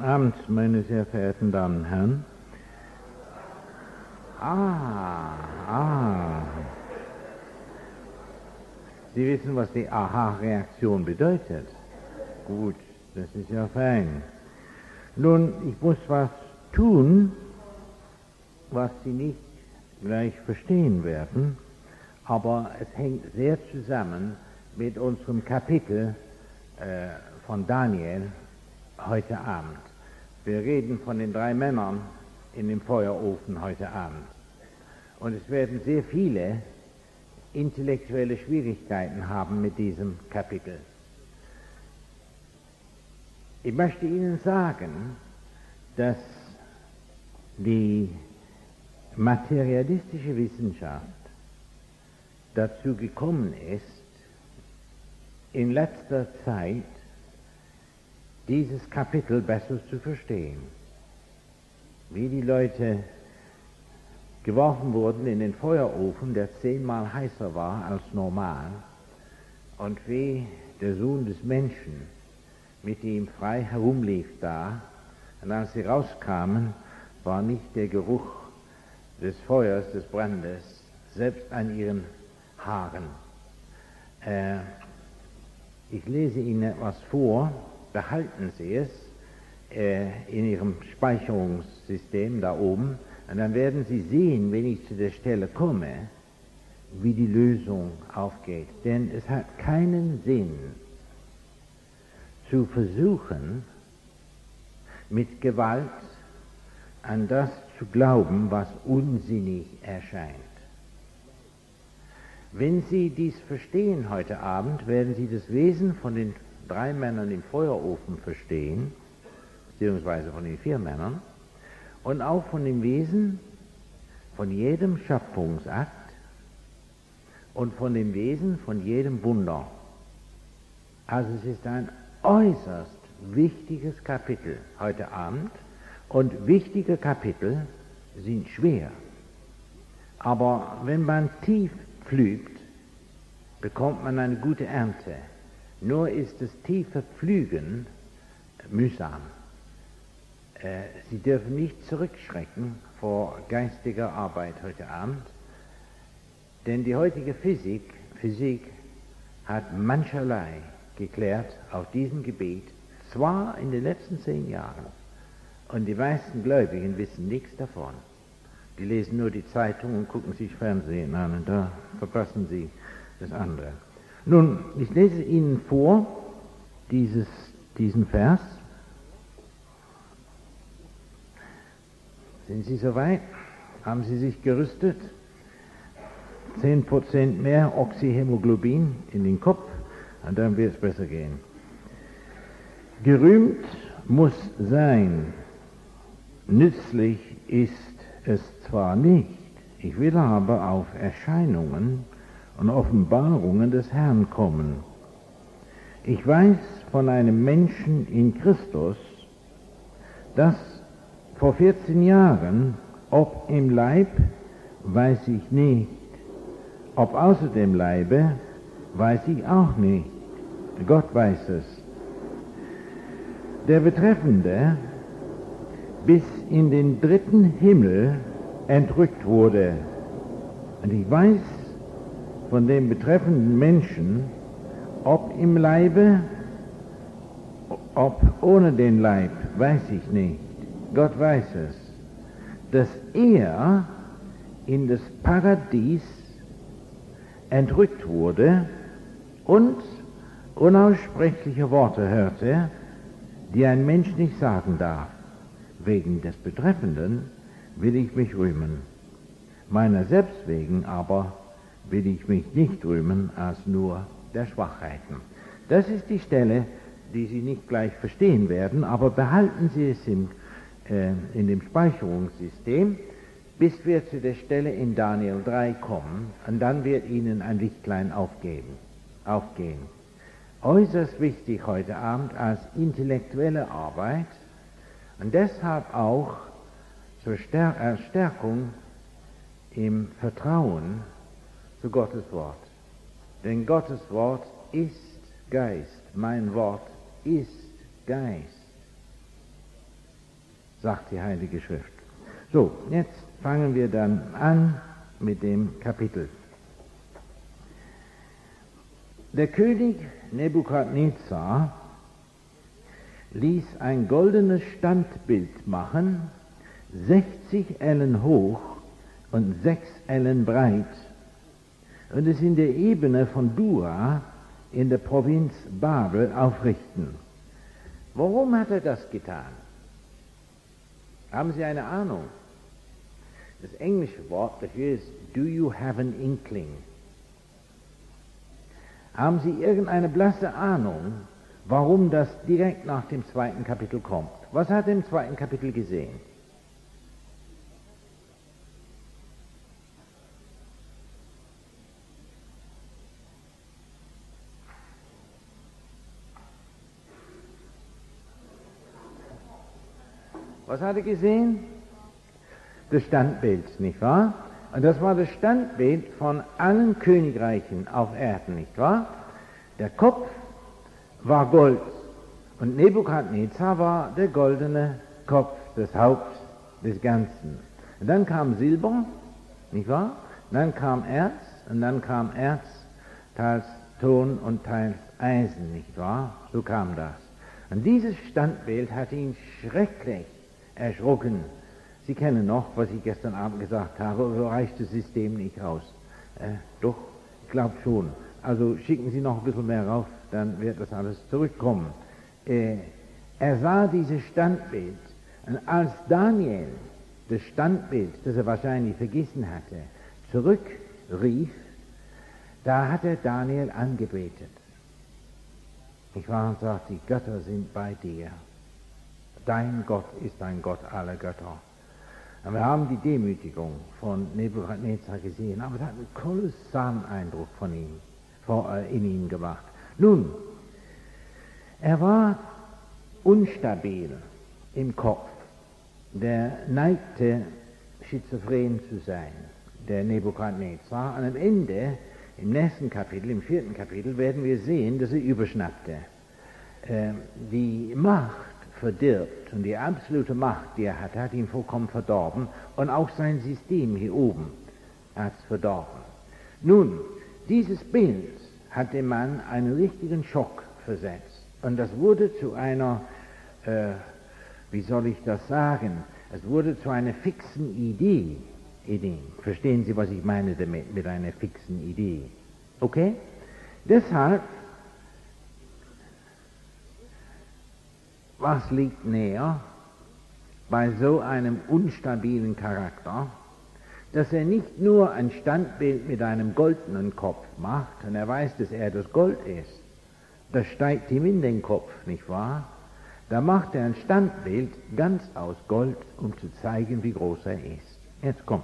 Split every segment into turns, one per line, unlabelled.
Guten Abend, meine sehr verehrten Damen und Herren. Sie wissen, was die Aha-Reaktion bedeutet. Gut, das ist ja fein. Nun, ich muss was tun, was Sie nicht gleich verstehen werden, aber es hängt sehr zusammen mit unserem Kapitel von Daniel heute Abend. Wir reden von den 3 Männern in dem Feuerofen heute Abend. Und es werden sehr viele intellektuelle Schwierigkeiten haben mit diesem Kapitel. Ich möchte Ihnen sagen, dass die materialistische Wissenschaft dazu gekommen ist, in letzter Zeit dieses Kapitel besser zu verstehen. Wie die Leute geworfen wurden in den Feuerofen, der 10-mal heißer war als normal, und wie der Sohn des Menschen mit ihm frei herumlief da, und als sie rauskamen, war nicht der Geruch des Feuers, des Brandes, selbst an ihren Haaren. Ich lese Ihnen etwas vor, behalten Sie es in Ihrem Speicherungssystem da oben, und dann werden Sie sehen, wenn ich zu der Stelle komme, wie die Lösung aufgeht. Denn es hat keinen Sinn, zu versuchen, mit Gewalt an das zu glauben, was unsinnig erscheint. Wenn Sie dies verstehen heute Abend, werden Sie das Wesen von den 3 Männern im Feuerofen verstehen, beziehungsweise von den 4 Männern, und auch von dem Wesen von jedem Schöpfungsakt und von dem Wesen von jedem Wunder. Also es ist ein äußerst wichtiges Kapitel heute Abend, und wichtige Kapitel sind schwer. Aber wenn man tief pflügt, bekommt man eine gute Ernte. Nur ist das tiefe Pflügen mühsam. Sie dürfen nicht zurückschrecken vor geistiger Arbeit heute Abend, denn die heutige Physik hat mancherlei geklärt auf diesem Gebiet, zwar in den letzten 10 Jahren, und die meisten Gläubigen wissen nichts davon. Die lesen nur die Zeitung und gucken sich Fernsehen an, und da verpassen sie das andere. Nun, ich lese Ihnen vor diesen Vers. Sind Sie soweit? Haben Sie sich gerüstet? 10% mehr Oxyhämoglobin in den Kopf, und dann wird es besser gehen. Gerühmt muss sein, nützlich ist es zwar nicht, ich will aber auf Erscheinungen und Offenbarungen des Herrn kommen. Ich weiß von einem Menschen in Christus, dass vor 14 Jahren, ob im Leib, weiß ich nicht, ob außer dem Leibe, weiß ich auch nicht. Gott weiß es. Der Betreffende bis in den 3. Himmel entrückt wurde. Und ich weiß von dem betreffenden Menschen, ob im Leibe, ob ohne den Leib, weiß ich nicht. Gott weiß es, dass er in das Paradies entrückt wurde und unaussprechliche Worte hörte, die ein Mensch nicht sagen darf. Wegen des Betreffenden will ich mich rühmen. Meiner selbst wegen aber will ich mich nicht rühmen als nur der Schwachheiten. Das ist die Stelle, die Sie nicht gleich verstehen werden, aber behalten Sie es in dem Speicherungssystem, bis wir zu der Stelle in Daniel 3 kommen, und dann wird Ihnen ein Lichtlein aufgehen. Äußerst wichtig heute Abend als intellektuelle Arbeit und deshalb auch zur Stärkung im Vertrauen zu Gottes Wort. Denn Gottes Wort ist Geist. Mein Wort ist Geist. sagt die Heilige Schrift. So, jetzt fangen wir dann an mit dem Kapitel. Der König Nebukadnezar ließ ein goldenes Standbild machen, 60 Ellen hoch und 6 Ellen breit, und es in der Ebene von Dura in der Provinz Babel aufrichten. Warum hat er das getan? Haben Sie eine Ahnung? Das englische Wort dafür ist, do you have an inkling? Haben Sie irgendeine blasse Ahnung, warum das direkt nach dem 2. Kapitel kommt? Was hat er im 2. Kapitel gesehen? Was hat er gesehen? Das Standbild, nicht wahr? Und das war das Standbild von allen Königreichen auf Erden, nicht wahr? Der Kopf war Gold und Nebukadnezar war der goldene Kopf, das Haupt des Ganzen. Und dann kam Silber, nicht wahr? Und dann kam Erz und dann kam Erz, teils Ton und teils Eisen, nicht wahr? So kam das. Und dieses Standbild hat ihn schrecklich erschrocken. Sie kennen noch, was ich gestern Abend gesagt habe, so reicht das System nicht aus. Doch, ich glaube schon. Also schicken Sie noch ein bisschen mehr rauf, dann wird das alles zurückkommen. Er sah dieses Standbild, und als Daniel das Standbild, das er wahrscheinlich vergessen hatte, zurückrief, da hat er Daniel angebetet. Ich war und sagte, die Götter sind bei dir. Dein Gott ist ein Gott aller Götter. Und wir haben die Demütigung von Nebukadnezar gesehen, aber es hat einen kolossalen Eindruck in ihm gemacht. Nun, er war unstabil im Kopf. Der neigte, schizophren zu sein, der Nebukadnezar. Und am Ende, im nächsten Kapitel, im 4. Kapitel, werden wir sehen, dass er überschnappte. Die Macht verdirbt und die absolute Macht, die er hatte, hat ihn vollkommen verdorben und auch sein System hier oben hat es verdorben. Nun, dieses Bild hat dem Mann einen richtigen Schock versetzt und das wurde zu einer, wie soll ich das sagen, es wurde zu einer fixen Idee in ihm. Verstehen Sie, was ich meine damit, mit einer fixen Idee? Okay? Deshalb, was liegt näher bei so einem unstabilen Charakter, dass er nicht nur ein Standbild mit einem goldenen Kopf macht, und er weiß, dass er das Gold ist, das steigt ihm in den Kopf, nicht wahr? Da macht er ein Standbild ganz aus Gold, um zu zeigen, wie groß er ist. Jetzt kommt's.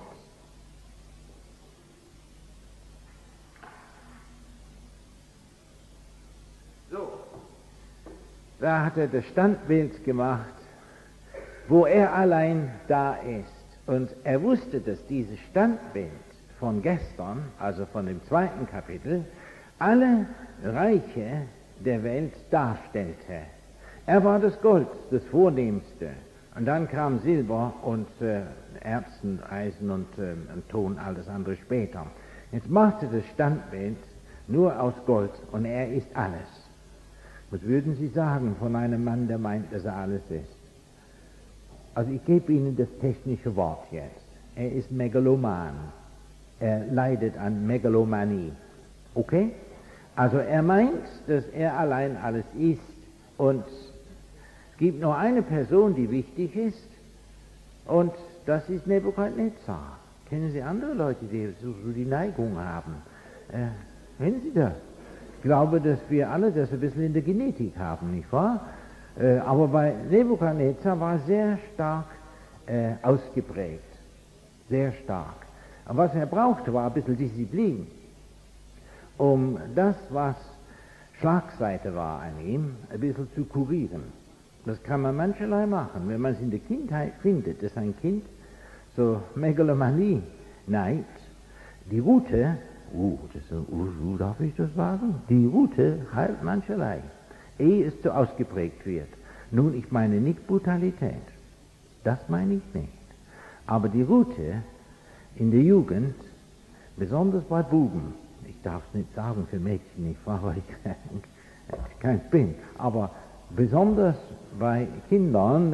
Da hat er das Standbild gemacht, wo er allein da ist. Und er wusste, dass dieses Standbild von gestern, also von dem 2. Kapitel, alle Reiche der Welt darstellte. Er war das Gold, das Vornehmste. Und dann kam Silber und Erzen, Eisen und Ton, alles andere später. Jetzt machte das Standbild nur aus Gold und er ist alles. Was würden Sie sagen von einem Mann, der meint, dass er alles ist? Also ich gebe Ihnen das technische Wort jetzt. Er ist Megaloman. Er leidet an Megalomanie. Okay? Also er meint, dass er allein alles ist und es gibt nur eine Person, die wichtig ist und das ist Nebukadnezar. Kennen Sie andere Leute, die so die Neigung haben? Kennen Sie das? Ich glaube, dass wir alle das ein bisschen in der Genetik haben, nicht wahr? Aber bei Nebukadnezar war sehr stark ausgeprägt. Sehr stark. Und was er brauchte, war ein bisschen Disziplin, um das, was Schlagseite war an ihm, ein bisschen zu kurieren. Das kann man mancherlei machen. Wenn man es in der Kindheit findet, dass ein Kind so Megalomanie neigt, die Route, darf ich das sagen? Die Route heilt mancherlei, ehe es zu ausgeprägt wird. Nun, ich meine nicht Brutalität. Das meine ich nicht. Aber die Route in der Jugend, besonders bei Buben, ich darf es nicht sagen für Mädchen, ich war, weil ich kein bin, aber besonders bei Kindern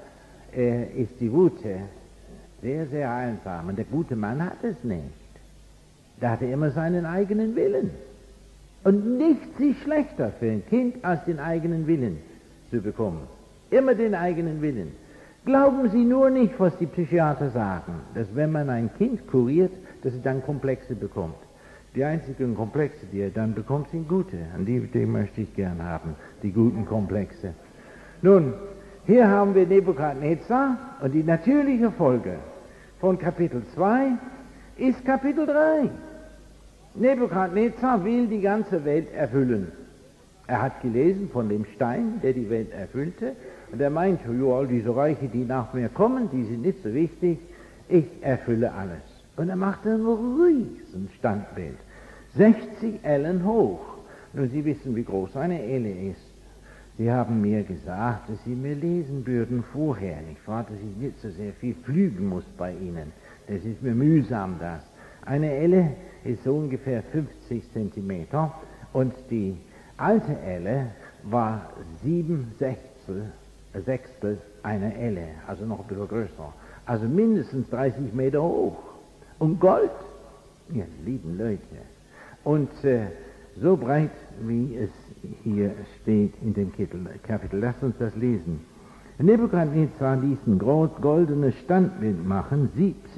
ist die Route sehr, sehr einsam. Und der gute Mann hat es nicht. Der hatte immer seinen eigenen Willen. Und nichts ist schlechter für ein Kind, als den eigenen Willen zu bekommen. Immer den eigenen Willen. Glauben Sie nur nicht, was die Psychiater sagen, dass wenn man ein Kind kuriert, dass es dann Komplexe bekommt. Die einzigen Komplexe, die er dann bekommt, sind gute. Und die möchte ich gern haben, die guten Komplexe. Nun, hier haben wir Nebukadnezar und die natürliche Folge von Kapitel 2 ist Kapitel 3. Nebukadnezar will die ganze Welt erfüllen. Er hat gelesen von dem Stein, der die Welt erfüllte, und er meinte, all diese Reiche, die nach mir kommen, die sind nicht so wichtig, ich erfülle alles. Und er machte ein riesen Standbild, 60 Ellen hoch. Nun, Sie wissen, wie groß eine Elle ist. Sie haben mir gesagt, dass Sie mir lesen würden vorher, nicht wahr, dass ich nicht so sehr viel flügen muss bei Ihnen. Das ist mir mühsam, das. Eine Elle ist so ungefähr 50 Zentimeter und die alte Elle war 7 Sechstel einer Elle, also noch ein bisschen größer. Also mindestens 30 Meter hoch. Und Gold, ihr lieben Leute. Und so breit, wie es hier steht in dem Kapitel. Lasst uns das lesen. Nebukadnezar ließ ein goldenes Standbild machen,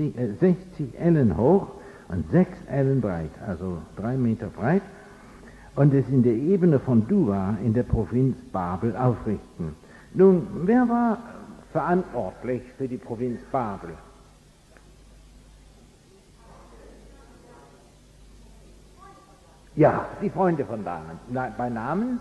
60 Ellen hoch und 6 Ellen breit, also 3 Meter breit, und es in der Ebene von Dura in der Provinz Babel aufrichten. Nun, wer war verantwortlich für die Provinz Babel? Ja, die Freunde von Daniel. Bei Namen?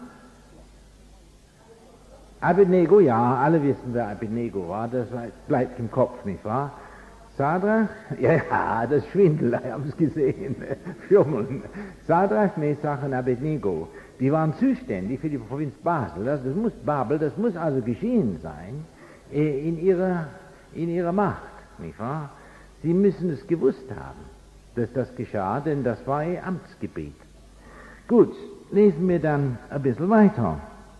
Abednego, ja, alle wissen, wer Abednego war, das bleibt im Kopf, nicht wahr? Sadrach, ja, das Schwindel, wir haben es gesehen, Schummeln. Sadrach, Mesach und Abednego, die waren zuständig für die Provinz Babel. Das muss also geschehen sein in ihrer Macht, nicht wahr? Sie müssen es gewusst haben, dass das geschah, denn das war ihr Amtsgebiet. Gut, lesen wir dann ein bisschen weiter.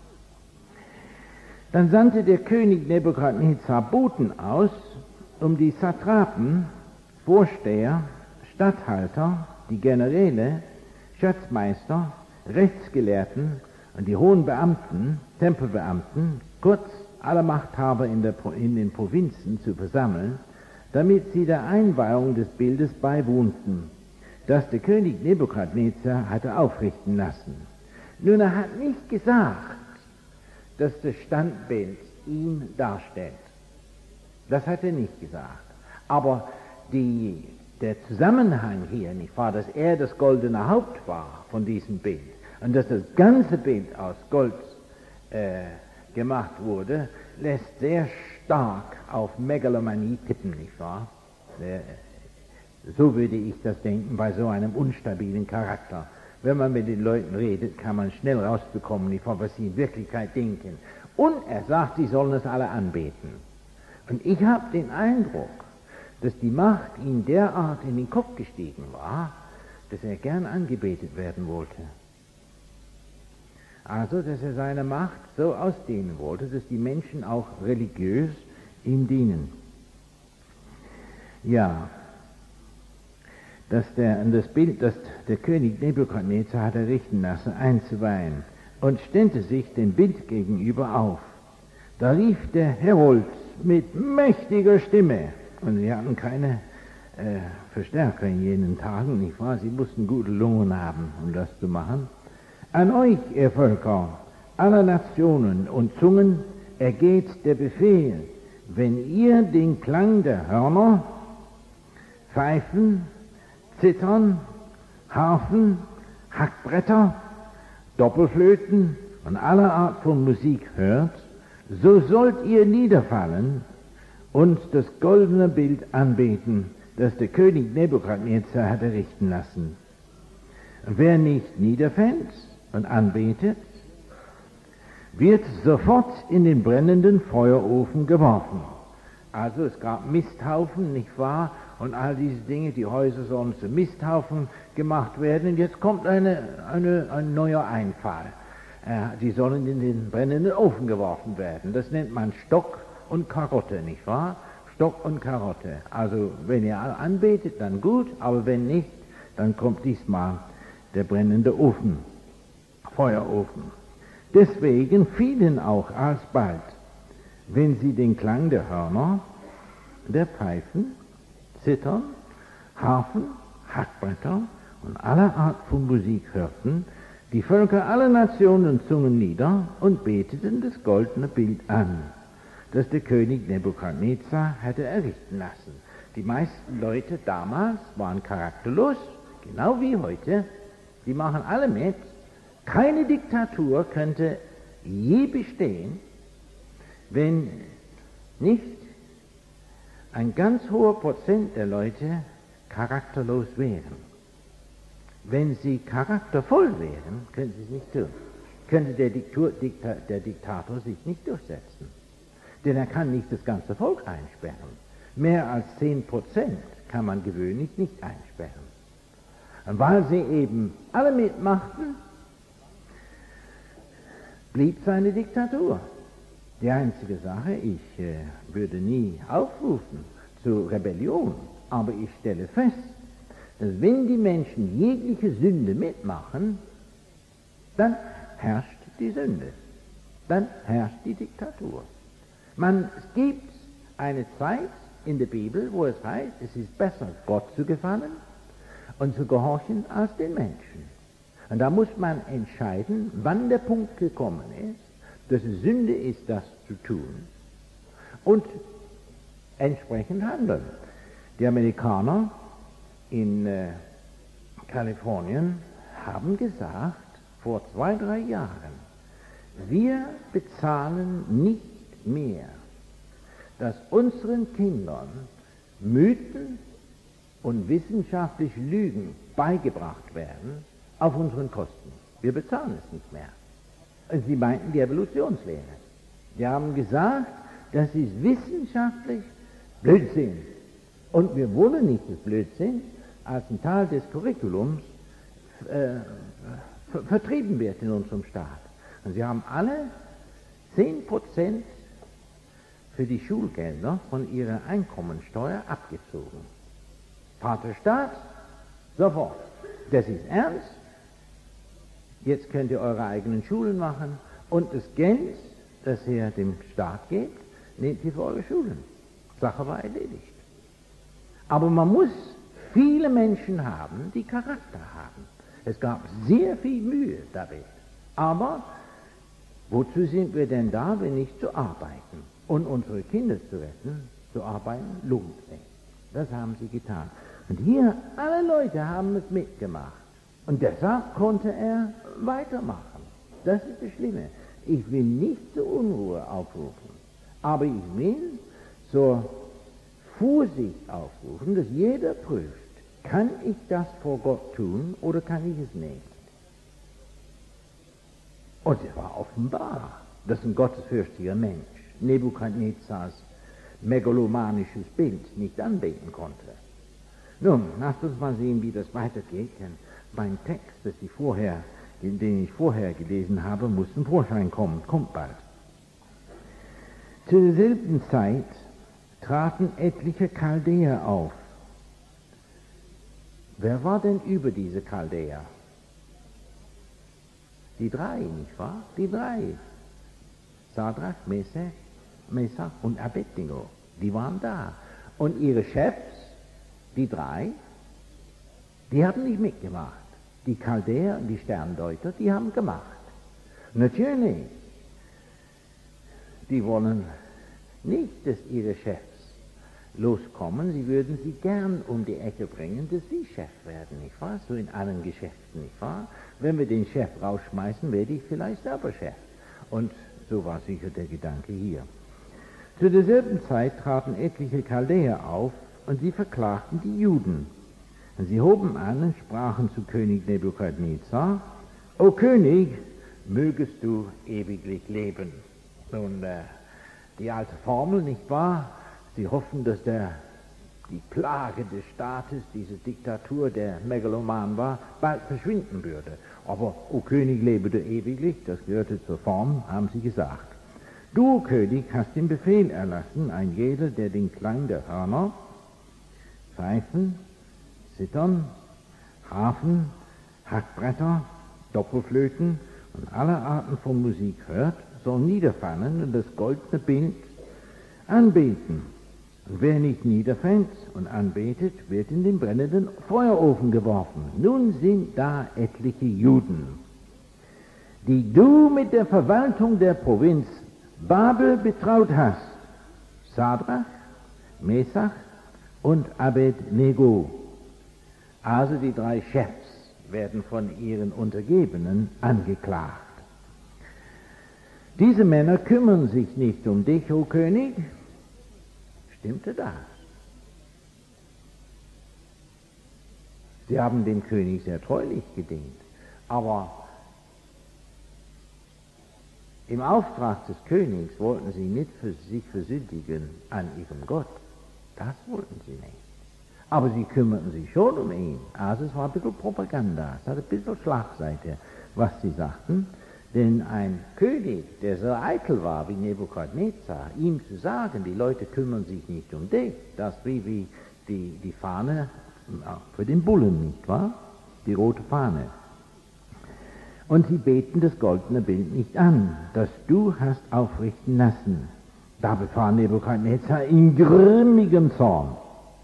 Dann sandte der König Nebukadnezar Boten aus, um die Satrapen, Vorsteher, Statthalter, die Generäle, Schatzmeister, Rechtsgelehrten und die hohen Beamten, Tempelbeamten, kurz alle Machthaber in den Provinzen zu versammeln, damit sie der Einweihung des Bildes beiwohnten, das der König Nebukadnezar hatte aufrichten lassen. Nun, er hat nicht gesagt, dass das Standbild ihn darstellt. Das hat er nicht gesagt. Aber der Zusammenhang hier, nicht wahr, dass er das goldene Haupt war von diesem Bild und dass das ganze Bild aus Gold gemacht wurde, lässt sehr stark auf Megalomanie tippen, nicht wahr? So würde ich das denken bei so einem unstabilen Charakter. Wenn man mit den Leuten redet, kann man schnell rausbekommen, nicht wahr, was sie in Wirklichkeit denken. Und er sagt, sie sollen es alle anbeten. Und ich habe den Eindruck, dass die Macht ihm derart in den Kopf gestiegen war, dass er gern angebetet werden wollte. Also, dass er seine Macht so ausdehnen wollte, dass die Menschen auch religiös ihm dienen. Ja, das Bild, das der König Nebukadnezar hat errichten lassen, einzuweihen, und stellte sich dem Bild gegenüber auf. Da rief der Herold mit mächtiger Stimme, und sie hatten keine Verstärker in jenen Tagen, nicht wahr? Sie mussten gute Lungen haben, um das zu machen. An euch, ihr Völker, aller Nationen und Zungen, ergeht der Befehl, wenn ihr den Klang der Hörner, Pfeifen, Zittern, Harfen, Hackbretter, Doppelflöten und aller Art von Musik hört, so sollt ihr niederfallen und das goldene Bild anbeten, das der König Nebukadnezar hat errichten lassen. Wer nicht niederfällt und anbetet, wird sofort in den brennenden Feuerofen geworfen. Also es gab Misthaufen, nicht wahr? Und all diese Dinge, die Häuser sollen zu Misthaufen gemacht werden. Und jetzt kommt ein neuer Einfall. Die sollen in den brennenden Ofen geworfen werden. Das nennt man Stock und Karotte, nicht wahr? Stock und Karotte. Also wenn ihr anbetet, dann gut, aber wenn nicht, dann kommt diesmal der brennende Ofen, Feuerofen. Deswegen fielen auch alsbald, wenn sie den Klang der Hörner, der Pfeifen, Zittern, Harfen, Hackbretter und aller Art von Musik hörten, die Völker aller Nationen und Zungen nieder und beteten das goldene Bild an, das der König Nebukadnezar hatte errichten lassen. Die meisten Leute damals waren charakterlos, genau wie heute. Die machen alle mit. Keine Diktatur könnte je bestehen, wenn nicht ein ganz hoher Prozent der Leute charakterlos wären. Wenn sie charaktervoll wären, können sie es nicht tun. Könnte der Diktator sich nicht durchsetzen. Denn er kann nicht das ganze Volk einsperren. Mehr als 10% kann man gewöhnlich nicht einsperren. Und weil sie eben alle mitmachten, blieb seine Diktatur. Die einzige Sache, ich würde nie aufrufen zur Rebellion, aber ich stelle fest, dass wenn die Menschen jegliche Sünde mitmachen, dann herrscht die Sünde, dann herrscht die Diktatur. Es gibt eine Zeit in der Bibel, wo es heißt, es ist besser, Gott zu gefallen und zu gehorchen als den Menschen. Und da muss man entscheiden, wann der Punkt gekommen ist, dass es Sünde ist, das zu tun und entsprechend handeln. Die Amerikaner in Kalifornien haben gesagt, vor 2-3 Jahren, wir bezahlen nicht mehr, dass unseren Kindern Mythen und wissenschaftliche Lügen beigebracht werden auf unseren Kosten. Wir bezahlen es nicht mehr. Und sie meinten die Evolutionslehre. Die haben gesagt, das ist wissenschaftlich Blödsinn. Und wir wollen nicht das Blödsinn als ein Teil des Curriculums vertrieben wird in unserem Staat. Und sie haben alle 10% für die Schulgelder von ihrer Einkommensteuer abgezogen. Vaterstaat, sofort. Das ist ernst. Jetzt könnt ihr eure eigenen Schulen machen und das Geld, das ihr dem Staat gebt, nehmt ihr für eure Schulen. Sache war erledigt. Aber man muss viele Menschen haben, die Charakter haben. Es gab sehr viel Mühe damit. Aber wozu sind wir denn da, wenn nicht zu arbeiten? Und unsere Kinder zu retten, zu arbeiten, lohnt sich. Das haben sie getan. Und hier, alle Leute haben es mitgemacht. Und deshalb konnte er weitermachen. Das ist das Schlimme. Ich will nicht zur Unruhe aufrufen, aber ich will zur Vorsicht aufrufen, dass jeder prüft, kann ich das vor Gott tun oder kann ich es nicht? Und es war offenbar, dass ein gottesfürchtiger Mensch Nebukadnezars megalomanisches Bild nicht anbeten konnte. Nun, lasst uns mal sehen, wie das weitergeht, denn mein Text, den ich vorher gelesen habe, muss zum Vorschein kommen, kommt bald. Zu derselben Zeit traten etliche Chaldäer auf. Wer war denn über diese Chaldäer? Die 3, nicht wahr? Die 3. Sadrach, Mesach und Abednego. Die waren da. Und ihre Chefs, die 3, die haben nicht mitgemacht. Die Chaldäer und die Sterndeuter, die haben gemacht. Natürlich, die wollen nicht, dass ihre Chefs loskommen. Sie würden sie gern um die Ecke bringen, dass sie Chef werden, nicht wahr? So in allen Geschäften, nicht wahr? Wenn wir den Chef rausschmeißen, werde ich vielleicht selber Chef. Und so war sicher der Gedanke hier. Zu derselben Zeit traten etliche Chaldäer auf und sie verklagten die Juden. Und sie hoben an und sprachen zu König Nebukadnezar: O König, mögest du ewiglich leben. Nun, die alte Formel, nicht wahr? Sie hoffen, dass die Plage des Staates, diese Diktatur, der Megaloman war, bald verschwinden würde. Aber, o König, lebe du ewiglich, das gehörte zur Form, haben sie gesagt. Du, König, hast den Befehl erlassen, ein jeder, der den Klang der Hörner, Pfeifen, Zittern, Harfen, Hackbretter, Doppelflöten und alle Arten von Musik hört, soll niederfallen und das goldene Bild anbeten. Und wer nicht niederfällt und anbetet, wird in den brennenden Feuerofen geworfen. Nun sind da etliche Juden, die du mit der Verwaltung der Provinz Babel betraut hast. Sadrach, Mesach und Abednego. Also die 3 Chefs werden von ihren Untergebenen angeklagt. Diese Männer kümmern sich nicht um dich, o König. Stimmte das? Sie haben dem König sehr treulich gedient, aber im Auftrag des Königs wollten sie nicht für sich versündigen an ihrem Gott. Das wollten sie nicht. Aber sie kümmerten sich schon um ihn. Also es war ein bisschen Propaganda, es hatte ein bisschen Schlagseite, was sie sagten. Denn ein König, der so eitel war wie Nebukadnezar, ihm zu sagen, die Leute kümmern sich nicht um dich, das wie die Fahne für den Bullen, nicht wahr? Die rote Fahne. Und sie beten das goldene Bild nicht an, das du hast aufrichten lassen. Da befahl Nebukadnezar in grimmigem Zorn.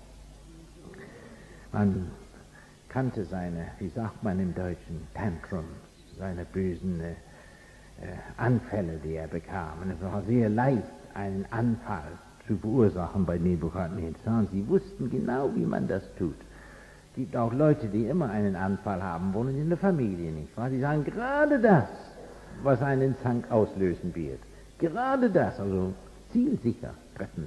Man kannte seine, wie sagt man im Deutschen, Tantrums, seine bösen Anfälle, die er bekam. Und es war sehr leicht, einen Anfall zu verursachen bei Nebukadnezar. Und sie wussten genau, wie man das tut. Es gibt auch Leute, die immer einen Anfall haben wollen in der Familie, nicht wahr? Die sagen, gerade das, was einen Zank auslösen wird. Gerade das, also zielsicher treffen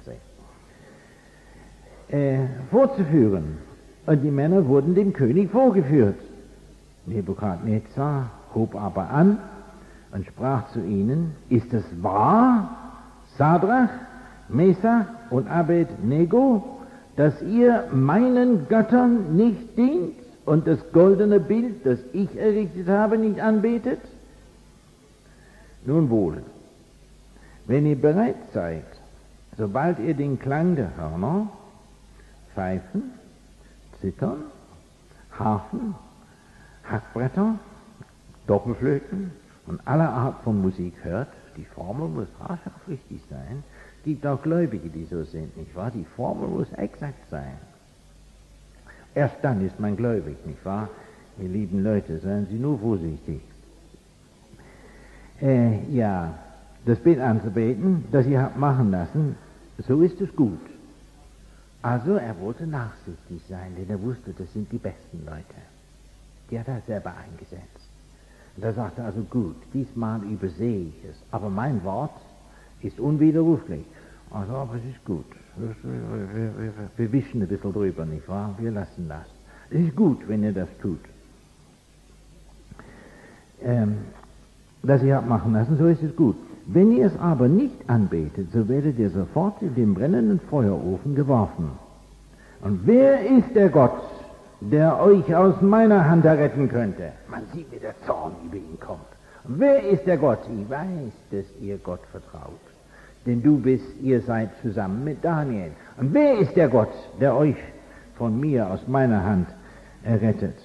sie. Vorzuführen. Und die Männer wurden dem König vorgeführt. Nebukadnezar hob aber an und sprach zu ihnen, ist es wahr, Sadrach, Mesach und Abednego, dass ihr meinen Göttern nicht dient und das goldene Bild, das ich errichtet habe, nicht anbetet? Nun wohl, wenn ihr bereit seid, sobald ihr den Klang der Hörner, Pfeifen, Zittern, Harfen, Hackbretter, Doppelflöten und aller Art von Musik hört, die Formel muss haarscharf richtig sein. Es gibt auch Gläubige, die so sind, nicht wahr? Die Formel muss exakt sein. Erst dann ist man gläubig, nicht wahr? Ihr lieben Leute, seien Sie nur vorsichtig. Das Bild anzubeten, das ihr habt machen lassen, so ist es gut. Also er wollte nachsichtig sein, denn er wusste, das sind die besten Leute. Die hat er selber eingesetzt. Und er sagte also, gut, diesmal übersehe ich es, aber mein Wort ist unwiderruflich. Also, aber es ist gut. Wir wischen ein bisschen drüber, nicht wahr? Wir lassen das. Es ist gut, wenn ihr das tut. Das ihr habt machen lassen, so ist es gut. Wenn ihr es aber nicht anbetet, so werdet ihr sofort in den brennenden Feuerofen geworfen. Und wer ist der Gott, der euch aus meiner Hand erretten könnte? Man sieht, wie der Zorn über ihn kommt. Und wer ist der Gott? Ich weiß, dass ihr Gott vertraut. Denn ihr seid zusammen mit Daniel. Und wer ist der Gott, der euch von mir aus meiner Hand errettet?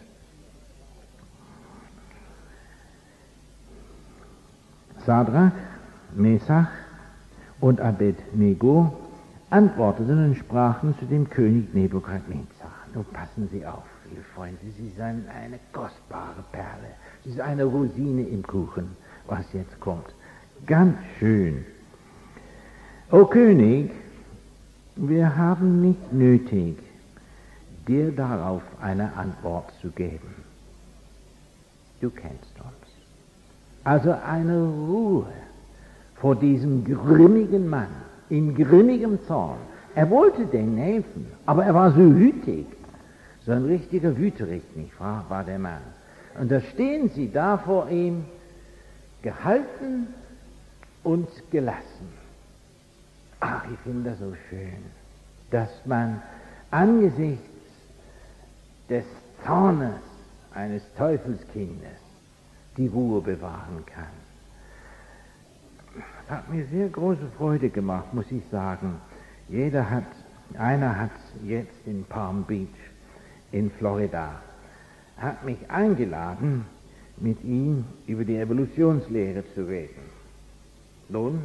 Sadrach, Mesach und Abednego antworteten und sprachen zu dem König Nebukadnezar. Nun passen Sie auf, liebe Freunde, Sie sind eine kostbare Perle. Sie sind eine Rosine im Kuchen, was jetzt kommt. Ganz schön. O König, wir haben nicht nötig, dir darauf eine Antwort zu geben. Du kennst uns. Also eine Ruhe vor diesem grimmigen Mann, in grimmigem Zorn. Er wollte denen helfen, aber er war so wütig. So ein richtiger Wüterich, nicht wahr, war der Mann. Und da stehen sie da vor ihm, gehalten und gelassen. Ach, ich finde das so schön. dass man angesichts des Zornes eines Teufelskindes die Ruhe bewahren kann. Das hat mir sehr große Freude gemacht, muss ich sagen. Einer hat jetzt in Palm Beach in Florida, hat mich eingeladen, mit ihm über die Evolutionslehre zu reden. Nun,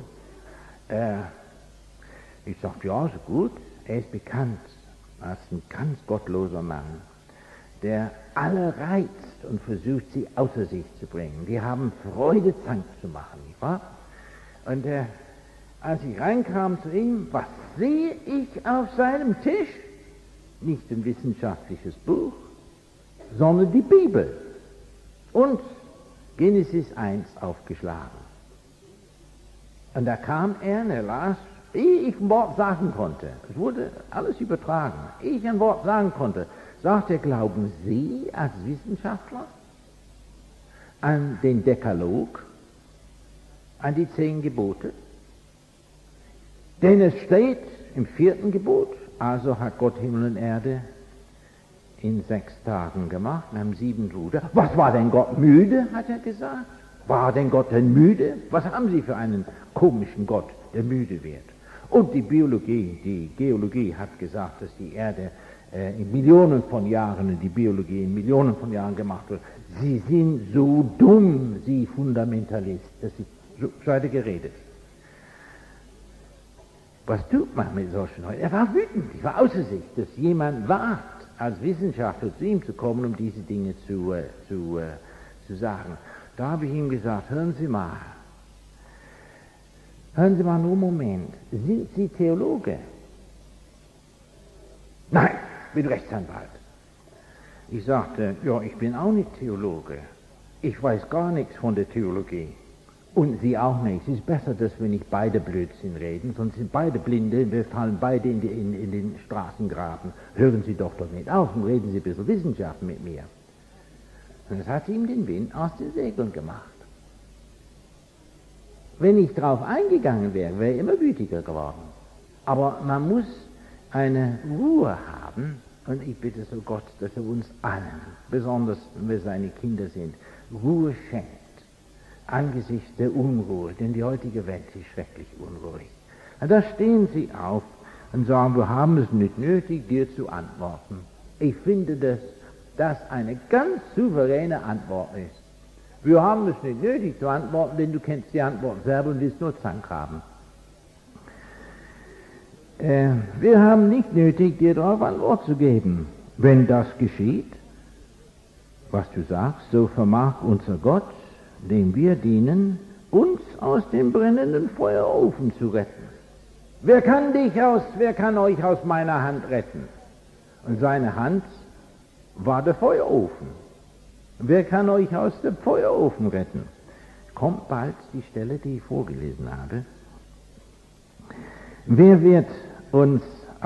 ich sagte, ja, so gut. Er ist bekannt als ein ganz gottloser Mann, der alle reizt und versucht, sie außer sich zu bringen. Die haben Freude, Zank zu machen, nicht wahr? Und als ich reinkam zu ihm, was sehe ich auf seinem Tisch? Nicht ein wissenschaftliches Buch, sondern die Bibel und Genesis 1 aufgeschlagen. Und da kam er und er las, ehe ich ein Wort sagen konnte, es wurde alles übertragen, ehe ich ein Wort sagen konnte, sagt er, glauben Sie als Wissenschaftler an den Dekalog, an die 10 Gebote? Denn es steht im 4. Gebot, also hat Gott Himmel und Erde in 6 Tagen gemacht, und am 7. ruhte. Was war denn Gott müde, hat er gesagt? War denn Gott denn müde? Was haben Sie für einen komischen Gott, der müde wird? Und die Geologie hat gesagt, dass die Erde in Millionen von Jahren und die Biologie in Millionen von Jahren gemacht wird. Sie sind so dumm, Sie Fundamentalist, dass Sie so hat er geredet. Was tut man mit solchen Leuten? Er war wütend, ich war außer sich, dass jemand wagt, als Wissenschaftler zu ihm zu kommen, um diese Dinge zu sagen. Da habe ich ihm gesagt, hören Sie mal nur einen Moment, sind Sie Theologe? Nein, ich bin Rechtsanwalt. Ich sagte, ja, ich bin auch nicht Theologe. Ich weiß gar nichts von der Theologie. Und Sie auch nicht. Es ist besser, dass wir nicht beide Blödsinn reden, sonst sind beide Blinde, wir fallen beide in den Straßengraben. Hören Sie doch nicht auf und reden Sie ein bisschen Wissenschaft mit mir. Und das hat ihm den Wind aus den Segeln gemacht. Wenn ich darauf eingegangen wäre, wäre er immer wütiger geworden. Aber man muss eine Ruhe haben, und ich bitte so Gott, dass er uns allen, besonders wenn wir seine Kinder sind, Ruhe schenkt. Angesichts der Unruhe, denn die heutige Welt ist schrecklich unruhig. Und da stehen sie auf und sagen, wir haben es nicht nötig, dir zu antworten. Ich finde, dass das eine ganz souveräne Antwort ist. Wir haben es nicht nötig zu antworten, denn du kennst die Antwort selber und willst nur Zank haben. Wir haben nicht nötig, dir darauf Antwort zu geben. Wenn das geschieht, was du sagst, so vermag unser Gott, dem wir dienen, uns aus dem brennenden Feuerofen zu retten. Wer kann euch aus meiner Hand retten? Und seine Hand war der Feuerofen. Wer kann euch aus dem Feuerofen retten? Kommt bald die Stelle, die ich vorgelesen habe. Er wird uns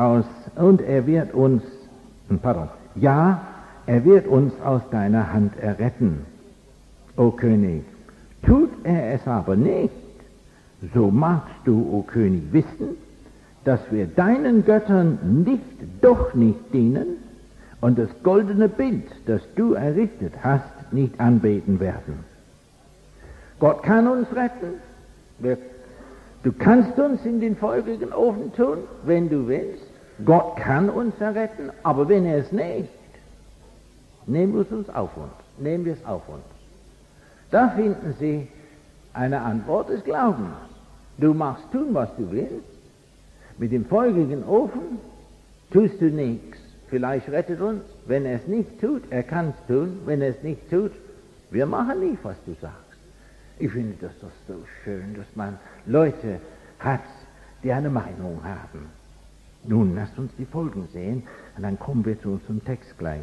aus deiner Hand erretten, o König. Tut er es aber nicht, so magst du, o König, wissen, dass wir deinen Göttern doch nicht dienen und das goldene Bild, das du errichtet hast, nicht anbeten werden. Gott kann uns retten. Du kannst uns in den feurigen Ofen tun, wenn du willst. Gott kann uns erretten, aber wenn er es nicht, nehmen wir es auf uns. Da finden Sie eine Antwort des Glaubens. Du machst tun, was du willst. Mit dem feurigen Ofen tust du nichts. Vielleicht rettet uns. Wenn er es nicht tut, er kann es tun. Wenn er es nicht tut, wir machen nicht, was du sagst. Ich finde das doch so schön, dass man Leute hat, die eine Meinung haben. Nun, lasst uns die Folgen sehen, und dann kommen wir zu unserem Text gleich.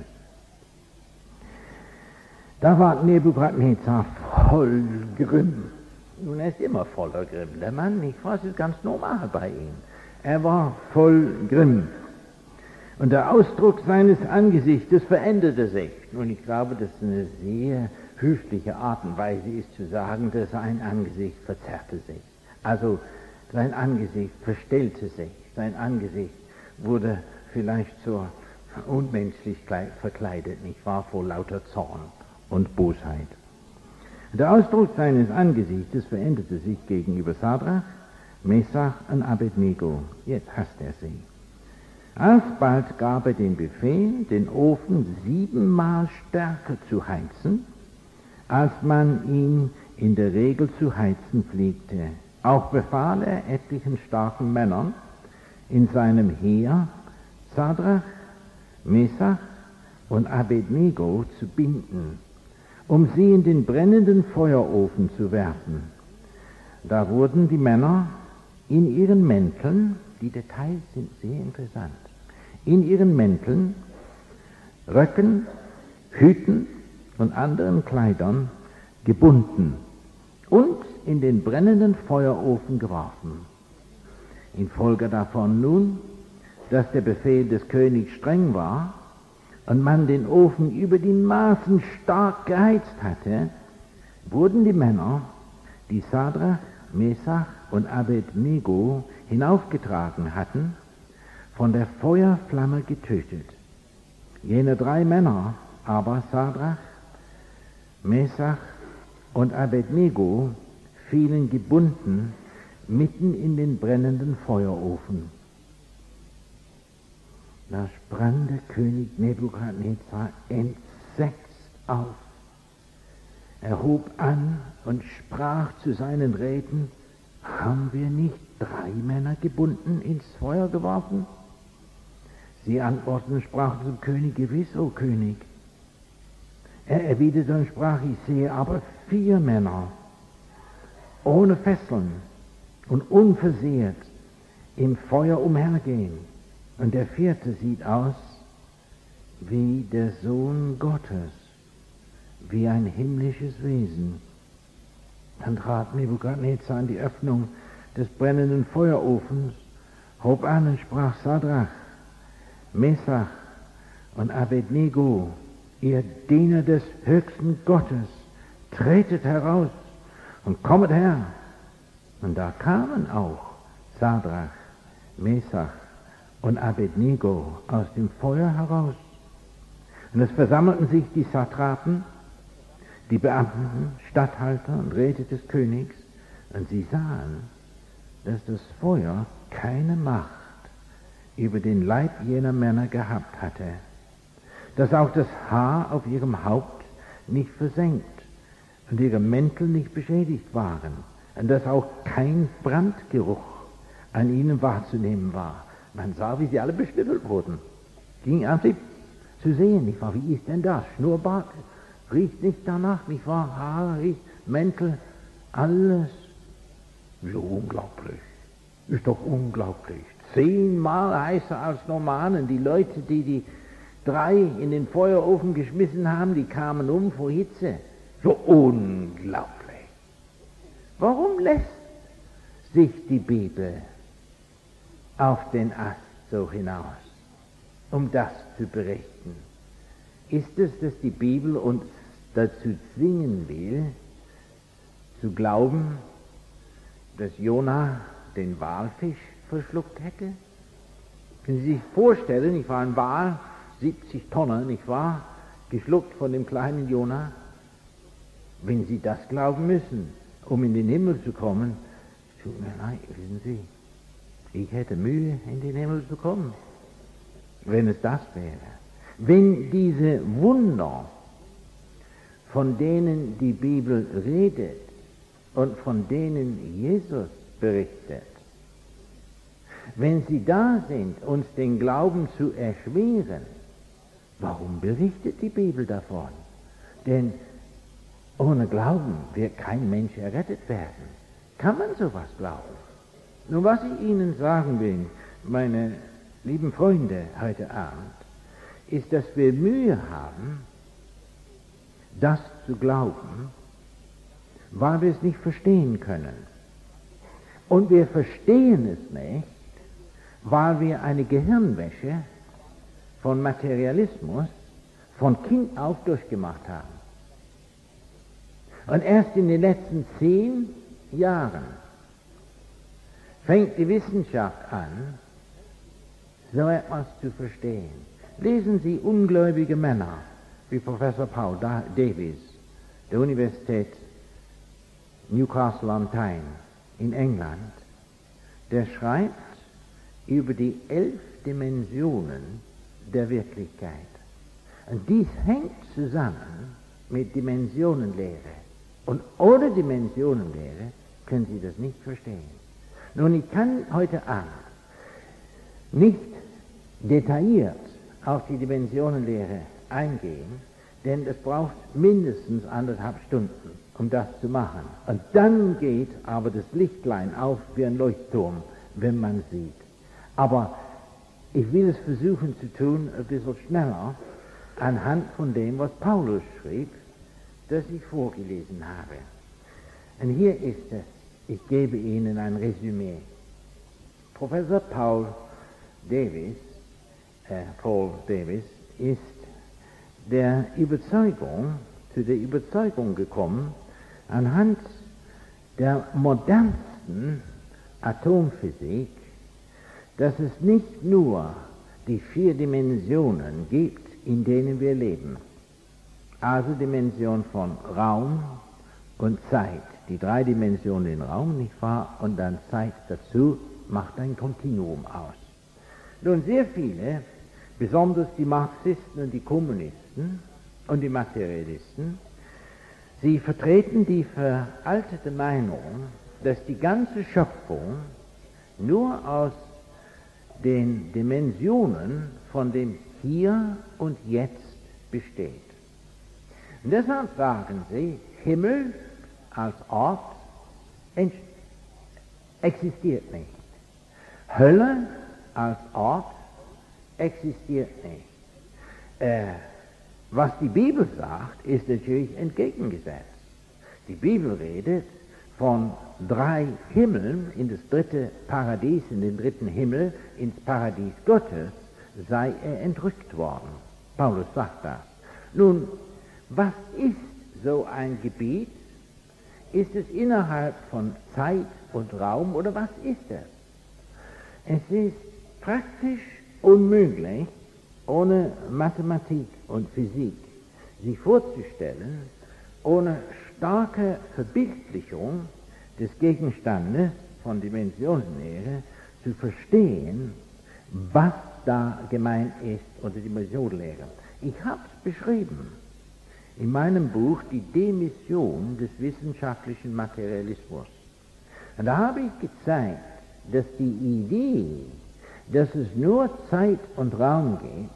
Da war Nebukadnezar voll Grimm. Nun, er ist immer voller Grimm. Der Mann, nicht wahr? Das ist ganz normal bei ihm. Er war voll Grimm. Und der Ausdruck seines Angesichtes veränderte sich. Und ich glaube, dass es eine sehr höfliche Art und Weise ist zu sagen, dass sein Angesicht verzerrte sich. Also sein Angesicht verstellte sich. Sein Angesicht wurde vielleicht so unmenschlich verkleidet, nicht wahr, vor lauter Zorn und Bosheit. Der Ausdruck seines Angesichtes veränderte sich gegenüber Sadrach, Mesach und Abednego. Jetzt hasst er sie. Alsbald gab er den Befehl, den Ofen 7-mal stärker zu heizen, als man ihn in der Regel zu heizen pflegte. Auch befahl er etlichen starken Männern in seinem Heer, Sadrach, Mesach und Abednego zu binden, um sie in den brennenden Feuerofen zu werfen. Da wurden die Männer in ihren Mänteln, die Details sind sehr interessant, in ihren Mänteln, Röcken, Hüten und anderen Kleidern gebunden und in den brennenden Feuerofen geworfen. Infolge davon nun, dass der Befehl des Königs streng war und man den Ofen über die Maßen stark geheizt hatte, wurden die Männer, die Sadrach, Mesach und Abednego hinaufgetragen hatten, von der Feuerflamme getötet. Jene 3 Männer aber, Sadrach, Mesach und Abednego, fielen gebunden mitten in den brennenden Feuerofen. Da sprang der König Nebukadnezar entsetzt auf. Er hob an und sprach zu seinen Räten: Haben wir nicht 3 Männer gebunden ins Feuer geworfen? Sie antworteten und sprachen zum König: Gewiss, o König. Er erwiderte und sprach: Ich sehe aber 4 Männer ohne Fesseln und unversehrt im Feuer umhergehen. Und der 4. sieht aus wie der Sohn Gottes, wie ein himmlisches Wesen. Dann trat Nebukadnezar an die Öffnung des brennenden Feuerofens, hob an und sprach: Sadrach, Mesach und Abednego, ihr Diener des höchsten Gottes, tretet heraus und kommet her. Und da kamen auch Sadrach, Mesach und Abednego aus dem Feuer heraus. Und es versammelten sich die Satrapen, die Beamten, Statthalter und Räte des Königs, und sie sahen, dass das Feuer keine Macht über den Leib jener Männer gehabt hatte, dass auch das Haar auf ihrem Haupt nicht versenkt und ihre Mäntel nicht beschädigt waren, und dass auch kein Brandgeruch an ihnen wahrzunehmen war. Man sah, wie sie alle beschnippelt wurden. Ging an sie zu sehen, nicht wahr? Wie ist denn das? Schnurrbart riecht nicht danach, nicht wahr? Haare riecht, Mäntel, alles. So unglaublich. Ist doch unglaublich. 10-mal heißer als Normanen. Die Leute, die die 3 in den Feuerofen geschmissen haben, die kamen um vor Hitze. So unglaublich. Warum lässt sich die Bibel auf den Ast so hinaus, um das zu berichten? Ist es, dass die Bibel uns dazu zwingen will, zu glauben, dass Jona den Walfisch verschluckt hätte? Können Sie sich vorstellen, ich war ein Wal, 70 Tonnen, nicht wahr, geschluckt von dem kleinen Jona? Wenn Sie das glauben müssen, um in den Himmel zu kommen, tut mir leid, wissen Sie, ich hätte Mühe, in den Himmel zu kommen, wenn es das wäre. Wenn diese Wunder, von denen die Bibel redet und von denen Jesus berichtet, wenn sie da sind, uns den Glauben zu erschweren, warum berichtet die Bibel davon? Denn ohne Glauben wird kein Mensch errettet werden. Kann man sowas glauben? Nun, was ich Ihnen sagen will, meine lieben Freunde, heute Abend, ist, dass wir Mühe haben, das zu glauben, weil wir es nicht verstehen können. Und wir verstehen es nicht, weil wir eine Gehirnwäsche von Materialismus von Kind auf durchgemacht haben. Und erst in den letzten 10 Jahren fängt die Wissenschaft an, so etwas zu verstehen. Lesen Sie ungläubige Männer wie Professor Paul Davies der Universität Newcastle on Tyne in England. Der schreibt über die 11 Dimensionen der Wirklichkeit. Und dies hängt zusammen mit Dimensionenlehre. Und ohne Dimensionenlehre können Sie das nicht verstehen. Nun, ich kann heute Abend nicht detailliert auf die Dimensionenlehre eingehen, denn es braucht mindestens 1,5 Stunden, um das zu machen. Und dann geht aber das Lichtlein auf wie ein Leuchtturm, wenn man sieht. Aber ich will es versuchen zu tun, ein bisschen schneller, anhand von dem, was Paulus schrieb, das ich vorgelesen habe. Und hier ist es. Ich gebe Ihnen ein Resümee. Professor Paul Davies ist zu der Überzeugung gekommen, anhand der modernsten Atomphysik, dass es nicht nur die 4 Dimensionen gibt, in denen wir leben, also Dimension von Raum und Zeit, die 3 Dimensionen in Raum, nicht wahr, und dann Zeit dazu, macht ein Kontinuum aus. Nun, sehr viele, besonders die Marxisten und die Kommunisten und die Materialisten, sie vertreten die veraltete Meinung, dass die ganze Schöpfung nur aus den Dimensionen von dem Hier und Jetzt besteht. Und deshalb sagen sie, Himmel als Ort existiert nicht. Hölle als Ort existiert nicht. Was die Bibel sagt, ist natürlich entgegengesetzt. Die Bibel redet von 3 Himmeln, in das 3. Paradies, in den 3. Himmel, ins Paradies Gottes, sei er entrückt worden. Paulus sagt das. Nun, was ist so ein Gebiet? Ist es innerhalb von Zeit und Raum oder was ist es? Es ist praktisch unmöglich, ohne Mathematik und Physik sich vorzustellen, ohne starke Verbildlichung des Gegenstandes von Dimensionenlehre zu verstehen, was da gemeint ist unter Dimensionenlehre. Ich habe es beschrieben in meinem Buch Die Demission des wissenschaftlichen Materialismus. Und da habe ich gezeigt, dass die Idee, dass es nur Zeit und Raum gibt,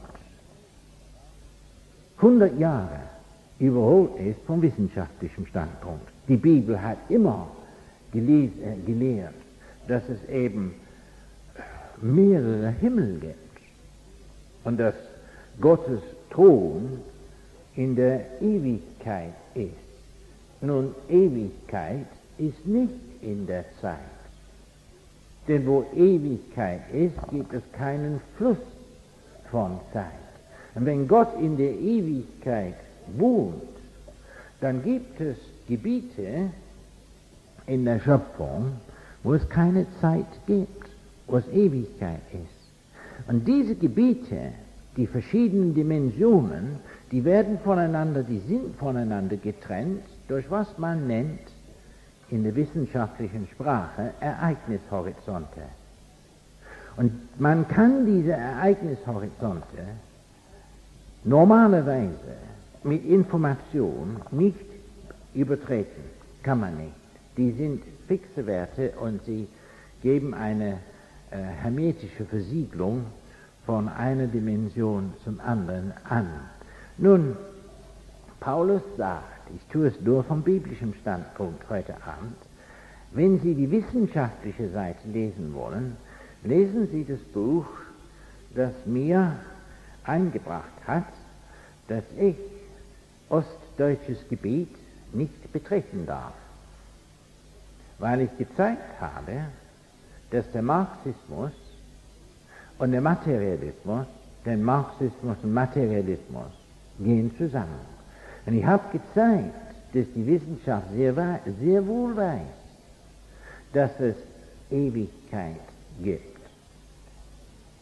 100 Jahre überholt ist vom wissenschaftlichen Standpunkt. Die Bibel hat immer gelehrt, dass es eben mehrere Himmel gibt und dass Gottes Thron in der Ewigkeit ist. Nun, Ewigkeit ist nicht in der Zeit. Denn wo Ewigkeit ist, gibt es keinen Fluss von Zeit. Und wenn Gott in der Ewigkeit wohnt, dann gibt es Gebiete in der Schöpfung, wo es keine Zeit gibt, wo es Ewigkeit ist. Und diese Gebiete, die verschiedenen Dimensionen, die sind voneinander getrennt durch was man nennt in der wissenschaftlichen Sprache Ereignishorizonte. Und man kann diese Ereignishorizonte normalerweise mit Information nicht übertreten. Kann man nicht. Die sind fixe Werte und sie geben eine hermetische Versiegelung von einer Dimension zum anderen an. Nun, Paulus sagt, ich tue es nur vom biblischen Standpunkt heute Abend, wenn Sie die wissenschaftliche Seite lesen wollen, lesen Sie das Buch, das mir eingebracht hat, dass ich ostdeutsches Gebiet nicht betreten darf, weil ich gezeigt habe, dass der Marxismus und der Materialismus, denn Marxismus und Materialismus gehen zusammen. Und ich habe gezeigt, dass die Wissenschaft sehr wohl weiß, dass es Ewigkeit gibt.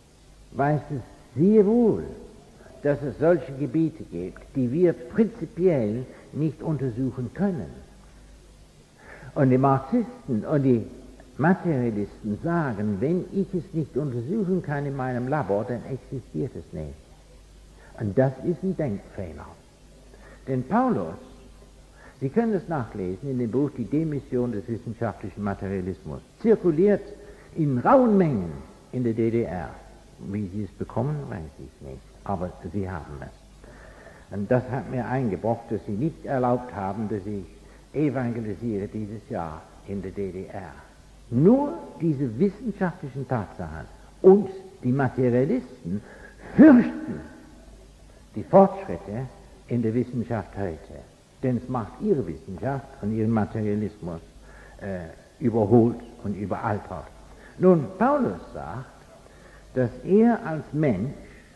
weiß es sehr wohl, dass es solche Gebiete gibt, die wir prinzipiell nicht untersuchen können. Und die Marxisten und die Materialisten sagen, wenn ich es nicht untersuchen kann in meinem Labor, dann existiert es nicht. Und das ist ein Denkfehler. Denn Paulus, Sie können es nachlesen in dem Buch Die Demission des wissenschaftlichen Materialismus, zirkuliert in rauen Mengen in der DDR. Wie Sie es bekommen, weiß ich nicht, aber Sie haben es. Und das hat mir eingebracht, dass Sie nicht erlaubt haben, dass ich evangelisiere dieses Jahr in der DDR. Nur diese wissenschaftlichen Tatsachen und die Materialisten fürchten die Fortschritte in der Wissenschaft heute. Denn es macht ihre Wissenschaft und ihren Materialismus überholt und überaltert. Nun, Paulus sagt, dass er als Mensch,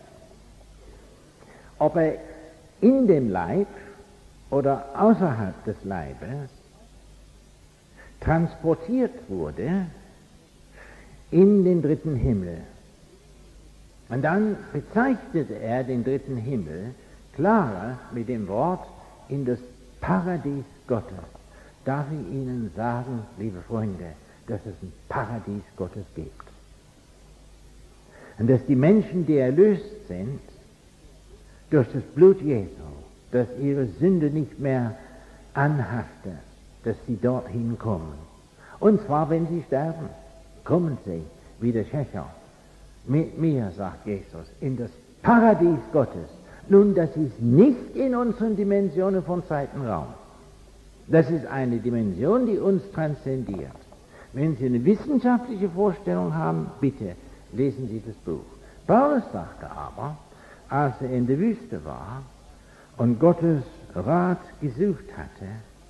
ob er in dem Leib oder außerhalb des Leibes, transportiert wurde in den dritten Himmel. Und dann bezeichnete er den dritten Himmel klarer mit dem Wort in das Paradies Gottes. Darf ich Ihnen sagen, liebe Freunde, dass es ein Paradies Gottes gibt. Und dass die Menschen, die erlöst sind, durch das Blut Jesu, dass ihre Sünde nicht mehr anhaftet, dass sie dorthin kommen. Und zwar, wenn sie sterben, kommen sie, wie der Schächer, mit mir, sagt Jesus, in das Paradies Gottes. Nun, das ist nicht in unseren Dimensionen von Zeit und Raum. Das ist eine Dimension, die uns transzendiert. Wenn Sie eine wissenschaftliche Vorstellung haben, bitte lesen Sie das Buch. Paulus sagte aber, als er in der Wüste war und Gottes Rat gesucht hatte,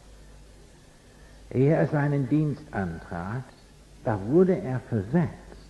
ehe er seinen Dienst antrat, da wurde er versetzt.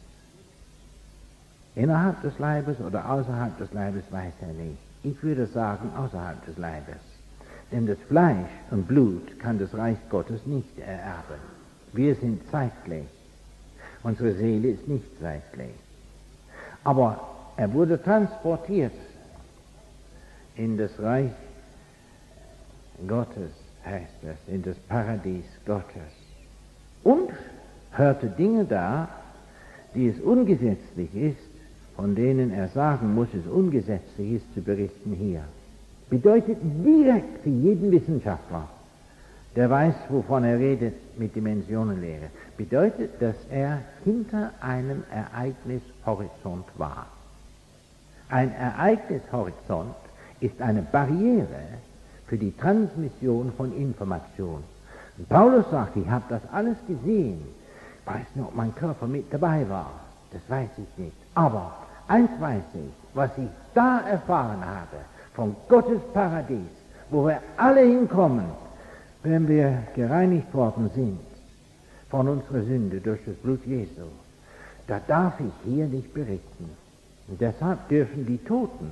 Innerhalb des Leibes oder außerhalb des Leibes weiß er nicht. Ich würde sagen, außerhalb des Leibes. Denn das Fleisch und Blut kann das Reich Gottes nicht ererben. Wir sind zeitlich. Unsere Seele ist nicht zeitlich. Aber er wurde transportiert in das Reich Gottes, heißt es, in das Paradies Gottes. Und hörte Dinge da, die es ungesetzlich ist, von denen er sagen muss, es ungesetzlich ist, zu berichten hier. Bedeutet direkt für jeden Wissenschaftler, der weiß, wovon er redet mit Dimensionenlehre, bedeutet, dass er hinter einem Ereignishorizont war. Ein Ereignishorizont ist eine Barriere für die Transmission von Information. Und Paulus sagt, ich habe das alles gesehen. Ich weiß nicht, ob mein Körper mit dabei war. Das weiß ich nicht. Aber eins weiß ich, was ich da erfahren habe, von Gottes Paradies, wo wir alle hinkommen, wenn wir gereinigt worden sind von unserer Sünde durch das Blut Jesu, da darf ich hier nicht berichten. Und deshalb dürfen die Toten,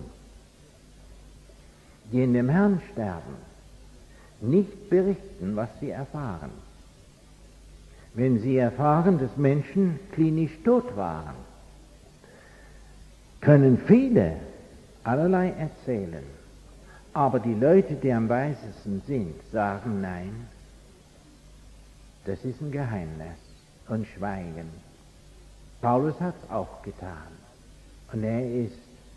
die in dem Herrn sterben, nicht berichten, was sie erfahren. Wenn sie erfahren, dass Menschen klinisch tot waren, können viele allerlei erzählen. Aber die Leute, die am weisesten sind, sagen nein, das ist ein Geheimnis und schweigen. Paulus hat es auch getan. Und er ist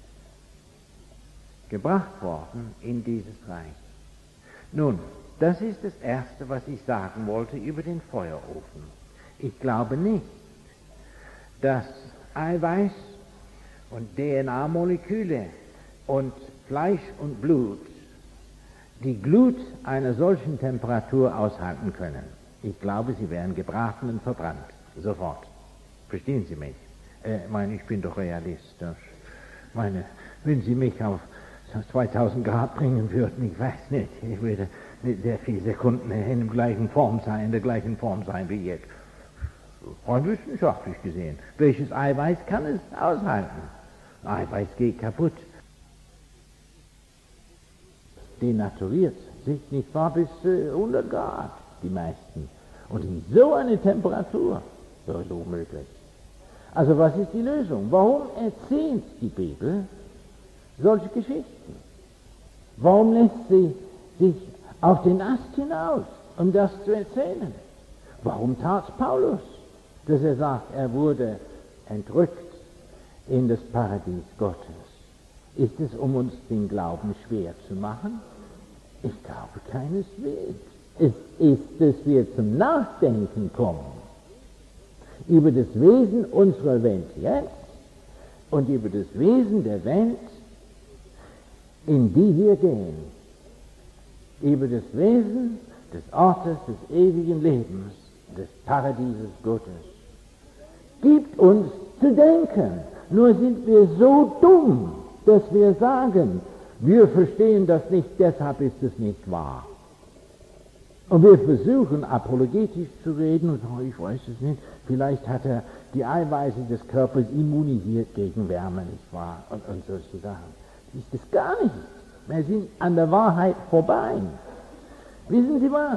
gebracht worden in dieses Reich. Nun, das ist das Erste, was ich sagen wollte über den Feuerofen. Ich glaube nicht, dass Eiweiß und DNA-Moleküle und Fleisch und Blut die Glut einer solchen Temperatur aushalten können. Ich glaube, sie werden gebraten und verbrannt. Sofort. Verstehen Sie mich? Ich bin doch Realist. Wenn Sie mich auf 2000 Grad bringen würden, ich weiß nicht, ich würde nicht sehr viele Sekunden in der gleichen Form sein wie jetzt. Rein wissenschaftlich gesehen. Welches Eiweiß kann es aushalten? Eiweiß geht kaputt. Denaturiert sich nicht wahr bis 100 Grad, die meisten. Und in so einer Temperatur, das ist unmöglich. Also was ist die Lösung? Warum erzählt die Bibel solche Geschichten? Warum lässt sie sich auf den Ast hinaus, um das zu erzählen? Warum tat Paulus, dass er sagt, er wurde entrückt in das Paradies Gottes? Ist es, um uns den Glauben schwer zu machen? Ich glaube keineswegs. Es ist, dass wir zum Nachdenken kommen über das Wesen unserer Welt jetzt und über das Wesen der Welt, in die wir gehen, über das Wesen des Ortes des ewigen Lebens, des Paradieses Gottes. Gibt uns zu denken. Nur sind wir so dumm, dass wir sagen, wir verstehen das nicht, deshalb ist es nicht wahr. Und wir versuchen apologetisch zu reden und sagen, ich weiß es nicht, vielleicht hat er die Eiweiße des Körpers immunisiert gegen Wärme, nicht wahr? Und solche Sachen. Das ist es gar nicht. Wir sind an der Wahrheit vorbei. Wissen Sie was?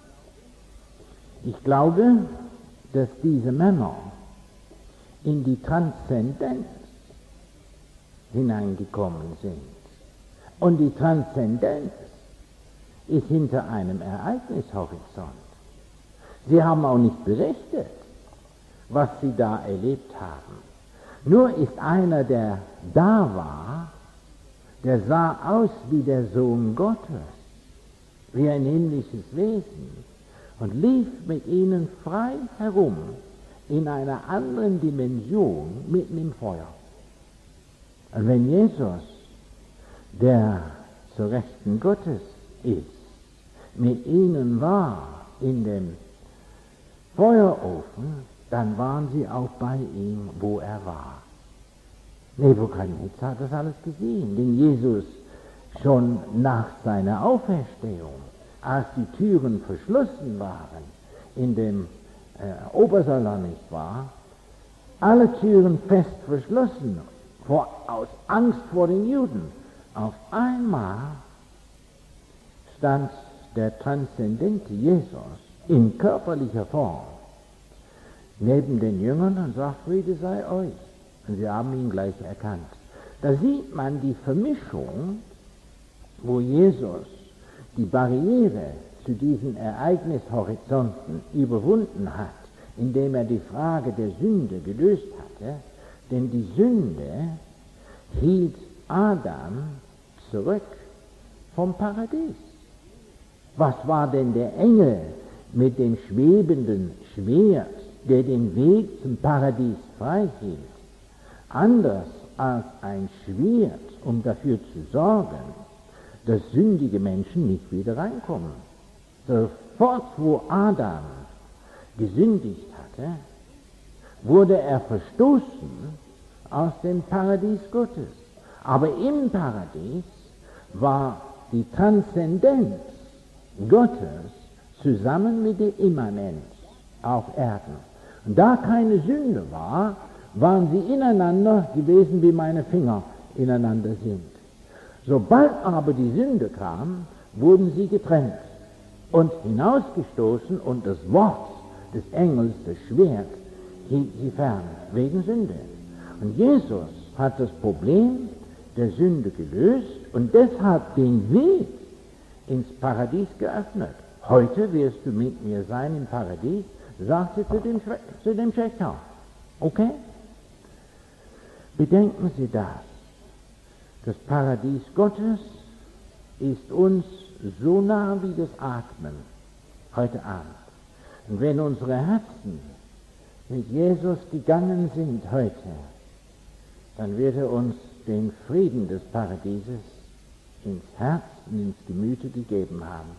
Ich glaube, dass diese Männer in die Transzendenz hineingekommen sind. Und die Transzendenz ist hinter einem Ereignishorizont. Sie haben auch nicht berichtet, was sie da erlebt haben. Nur ist einer, der da war, der sah aus wie der Sohn Gottes, wie ein himmlisches Wesen und lief mit ihnen frei herum in einer anderen Dimension mitten im Feuer. Und wenn Jesus, der zur Rechten Gottes ist, mit ihnen war in dem Feuerofen, dann waren sie auch bei ihm, wo er war. Nebukadnezar hat das alles gesehen, denn Jesus schon nach seiner Auferstehung, als die Türen verschlossen waren, in dem Obersalon, nicht wahr, alle Türen fest verschlossen, aus Angst vor den Juden. Auf einmal stand der transzendente Jesus in körperlicher Form neben den Jüngern und sagt, Friede sei euch. Und sie haben ihn gleich erkannt. Da sieht man die Vermischung, wo Jesus die Barriere zu diesen Ereignishorizonten überwunden hat, indem er die Frage der Sünde gelöst hatte. Denn die Sünde hielt Adam zurück vom Paradies. Was war denn der Engel mit dem schwebenden Schwert, der den Weg zum Paradies freihielt? Anders als ein Schwert, um dafür zu sorgen, dass sündige Menschen nicht wieder reinkommen. Sofort, wo Adam gesündigt hatte, wurde er verstoßen aus dem Paradies Gottes. Aber im Paradies war die Transzendenz Gottes zusammen mit der Immanenz auf Erden. Und da keine Sünde war, waren sie ineinander gewesen, wie meine Finger ineinander sind. Sobald aber die Sünde kam, wurden sie getrennt und hinausgestoßen und das Wort des Engels, das Schwert, hielt sie fern, wegen Sünde. Und Jesus hat das Problem der Sünde gelöst und deshalb den Weg ins Paradies geöffnet. Heute wirst du mit mir sein im Paradies, sagte zu dem Schächer. Okay? Bedenken Sie das. Das Paradies Gottes ist uns so nah wie das Atmen heute Abend. Und wenn unsere Herzen mit Jesus gegangen sind heute, dann wird er uns den Frieden des Paradieses ins Herz und ins Gemüte gegeben haben.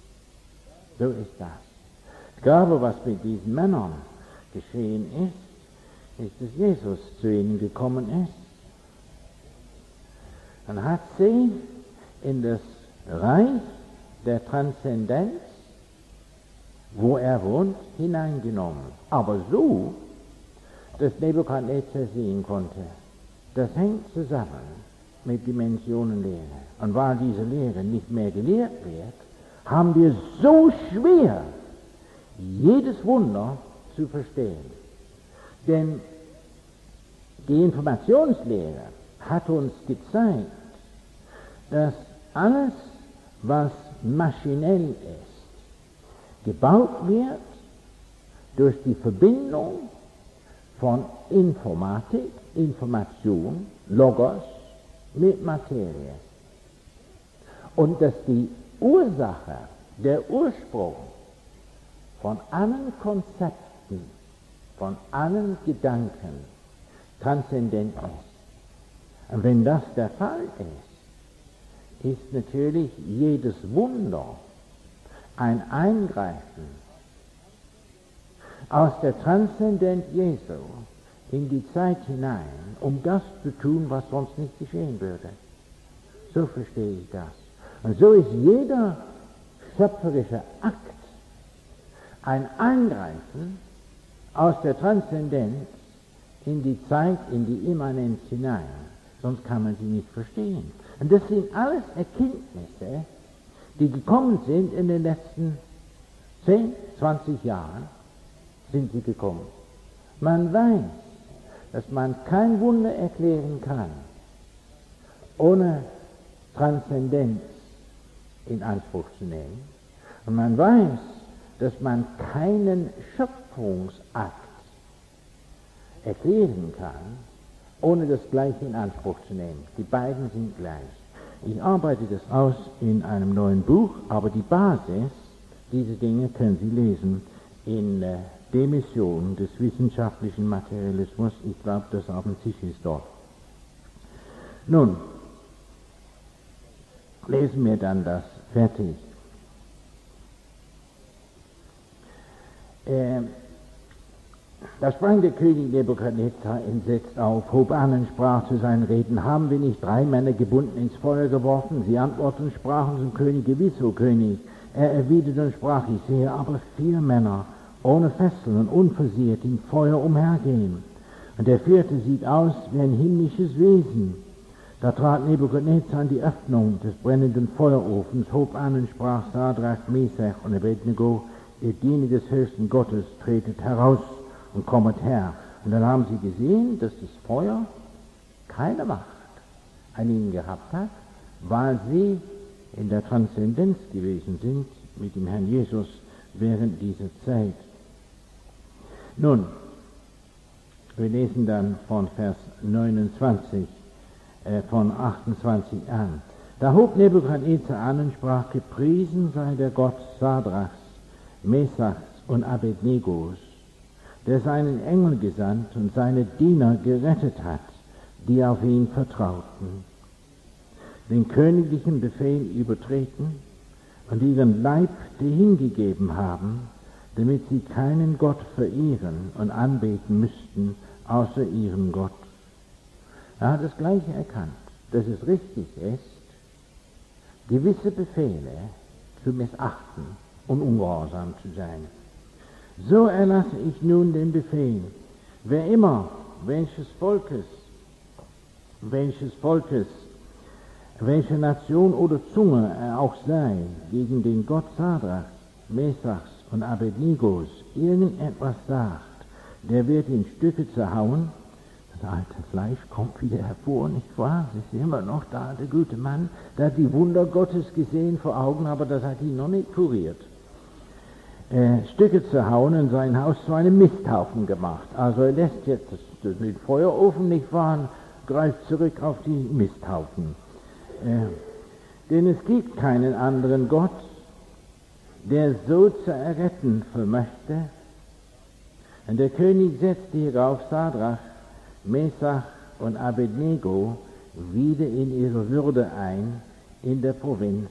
So ist das. Ich glaube, was mit diesen Männern geschehen ist, dass Jesus zu ihnen gekommen ist und hat sie in das Reich der Transzendenz, wo er wohnt, hineingenommen. Aber so, dass Nebukadnezar sehen konnte. Das hängt zusammen mit Dimensionenlehre. Und weil diese Lehre nicht mehr gelehrt wird, haben wir so schwer, jedes Wunder zu verstehen. Denn Die Informationslehre hat uns gezeigt, dass alles, was maschinell ist, gebaut wird durch die Verbindung von Informatik, Information, Logos mit Materie. Und dass die Ursache, der Ursprung von allen Konzepten, von allen Gedanken transzendent ist. Und wenn das der Fall ist natürlich jedes Wunder ein Eingreifen aus der Transzendenz Jesu in die Zeit hinein, um das zu tun, was sonst nicht geschehen würde. So verstehe ich das. Und so ist jeder schöpferische Akt ein Eingreifen aus der Transzendenz in die Zeit, in die Immanenz hinein. Sonst kann man sie nicht verstehen. Und das sind alles Erkenntnisse, die gekommen sind in den letzten 10, 20 Jahren, sind sie gekommen. Man weiß, dass man kein Wunder erklären kann, ohne Transzendenz in Anspruch zu nehmen. Und man weiß, dass man keinen Schöpfungsakt erklären kann, ohne das Gleiche in Anspruch zu nehmen. Die beiden sind gleich. Ich arbeite das aus in einem neuen Buch, aber die Basis, diese Dinge können Sie lesen in Demission des wissenschaftlichen Materialismus. Ich glaube, das auf dem Tisch ist dort. Nun, lesen wir dann das fertig. Da sprang der König Nebukadnezar entsetzt auf, hob an und sprach zu seinen Räten: Haben wir nicht 3 Männer gebunden ins Feuer geworfen? Sie antworteten und sprachen zum König: Gewiss, o König. Er erwiderte und sprach: Ich sehe aber 4 Männer ohne Fesseln und unversehrt im Feuer umhergehen. Und der 4. sieht aus wie ein himmlisches Wesen. Da trat Nebukadnezar an die Öffnung des brennenden Feuerofens, hob an und sprach: Sadrach, Mesach und Abednego, ihr Diener des höchsten Gottes, tretet heraus und kommet her. Und dann haben sie gesehen, dass das Feuer keine Macht an ihnen gehabt hat, weil sie in der Transzendenz gewesen sind mit dem Herrn Jesus während dieser Zeit. Nun, wir lesen dann von Vers 29, von 28 an. Da hob Nebukadnezar an und sprach: Gepriesen sei der Gott Sadrachs, Mesachs und Abednegos, der seinen Engel gesandt und seine Diener gerettet hat, die auf ihn vertrauten, den königlichen Befehl übertreten und ihren Leib hingegeben haben, damit sie keinen Gott verehren und anbeten müssten, außer ihrem Gott. Er hat das Gleiche erkannt, dass es richtig ist, gewisse Befehle zu missachten und ungehorsam zu sein. So erlasse ich nun den Befehl: Wer immer, welche Nation oder Zunge er auch sei, gegen den Gott Sadrachs, Mesachs und Abednegos irgendetwas sagt, der wird in Stücke zerhauen. Das alte Fleisch kommt wieder hervor, nicht wahr? Es ist immer noch da, der gute Mann, der hat die Wunder Gottes gesehen vor Augen, aber das hat ihn noch nicht kuriert. Stücke zerhauen und sein Haus zu einem Misthaufen gemacht. Also er lässt jetzt den Feuerofen nicht fahren, greift zurück auf die Misthaufen. Denn es gibt keinen anderen Gott, der so zu erretten vermöchte. Und der König setzte hierauf Sadrach, Mesach und Abednego wieder in ihre Würde ein in der Provinz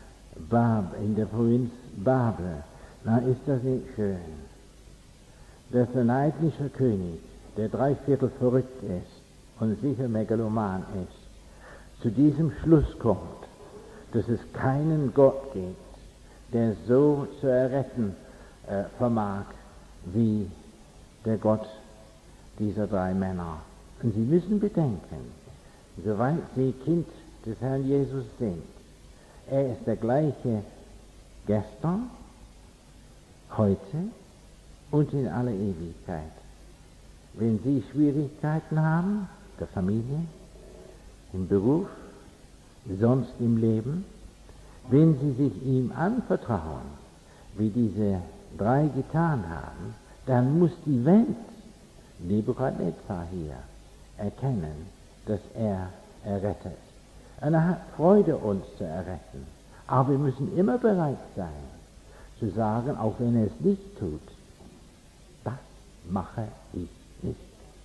Babel. Na, ist das nicht schön, dass ein heidnischer König, der 3/4 verrückt ist und sicher megaloman ist, zu diesem Schluss kommt, dass es keinen Gott gibt, der so zu erretten vermag wie der Gott dieser 3 Männer. Und Sie müssen bedenken, soweit Sie Kind des Herrn Jesus sind, er ist der gleiche gestern, heute und in aller Ewigkeit. wenn Sie Schwierigkeiten haben, der Familie, im Beruf, sonst im Leben, wenn Sie sich ihm anvertrauen, wie diese drei getan haben, dann muss die Welt, Nebukadnezar hier, erkennen, dass er errettet. Und er hat Freude, uns zu erretten. Aber wir müssen immer bereit sein, zu sagen, auch wenn er es nicht tut, das mache ich nicht.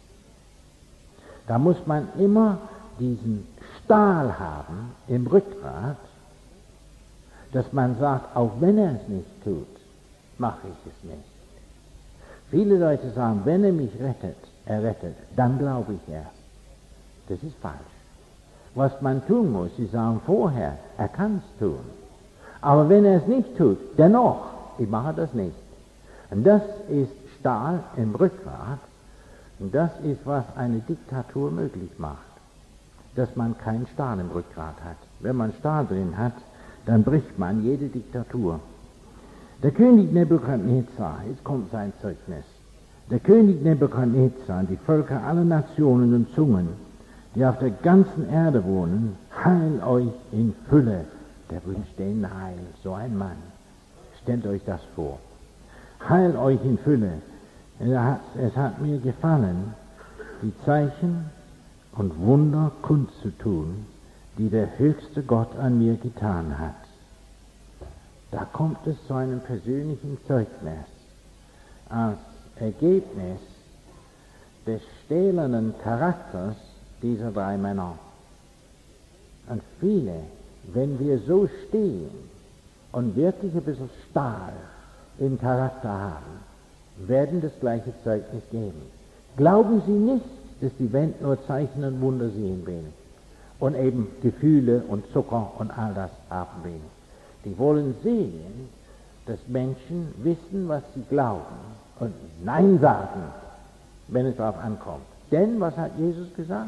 Da muss man immer diesen Stahl haben im Rückgrat, dass man sagt, auch wenn er es nicht tut, mache ich es nicht. Viele Leute sagen, wenn er mich errettet, dann glaube ich erst. Das ist falsch. Was man tun muss, sie sagen vorher, er kann es tun. Aber wenn er es nicht tut, dennoch, ich mache das nicht. Und das ist Stahl im Rückgrat. Und das ist, was eine Diktatur möglich macht. Dass man keinen Stahl im Rückgrat hat. Wenn man Stahl drin hat, dann bricht man jede Diktatur. Der König Nebukadnezar, jetzt kommt sein Zeugnis. Der König Nebukadnezar, die Völker aller Nationen und Zungen, die auf der ganzen Erde wohnen, heilen euch in Fülle. Der wünscht denen Heil, so ein Mann. Stellt euch das vor. Heil euch in Fülle. Es hat mir gefallen, die Zeichen und Wunder kundzutun, die der höchste Gott an mir getan hat. Da kommt es zu einem persönlichen Zeugnis als Ergebnis des stählernen Charakters dieser drei Männer. Und viele, wenn wir so stehen und wirklich ein bisschen Stahl im Charakter haben, werden das gleiche Zeugnis geben. Glauben Sie nicht, dass die Welt nur Zeichen und Wunder sehen will und eben Gefühle und Zucker und all das haben will. Die wollen sehen, dass Menschen wissen, was sie glauben und Nein sagen, wenn es darauf ankommt. Denn, was hat Jesus gesagt?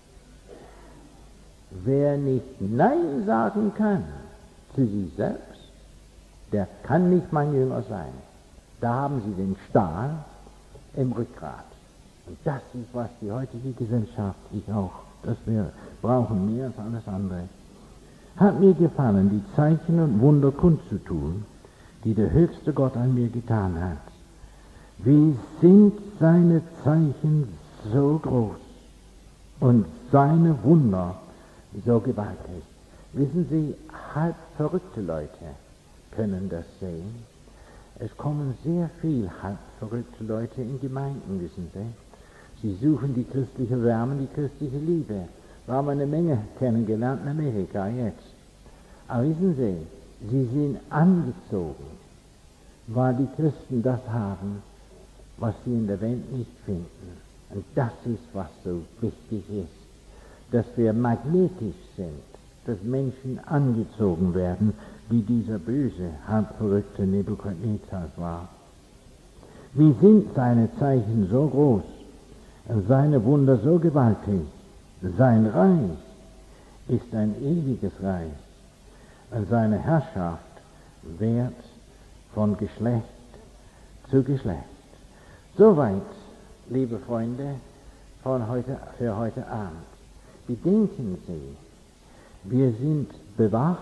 Wer nicht Nein sagen kann zu sich selbst, der kann nicht mein Jünger sein. Da haben Sie den Stahl im Rückgrat. Und das ist, was die heutige Gesellschaft, ich auch, das wir brauchen mehr als alles andere. Hat mir gefallen, die Zeichen und Wunder kundzutun, die der höchste Gott an mir getan hat. Wie sind seine Zeichen so groß und seine Wunder so gewaltig. Wissen Sie, halb verrückte Leute können das sehen. Es kommen sehr viel halb verrückte Leute in Gemeinden, wissen Sie. Sie suchen die christliche Wärme, die christliche Liebe. Wir haben eine Menge kennengelernt in Amerika jetzt. Aber wissen Sie, sie sind angezogen, weil die Christen das haben, was sie in der Welt nicht finden. Und das ist, was so wichtig ist, dass wir magnetisch sind, dass Menschen angezogen werden, wie dieser böse, halbverrückte Nebukadnezar war. Wie sind seine Zeichen so groß und seine Wunder so gewaltig? Sein Reich ist ein ewiges Reich und seine Herrschaft währt von Geschlecht zu Geschlecht. Soweit, liebe Freunde, für heute Abend. Bedenken Sie, wir sind bewacht.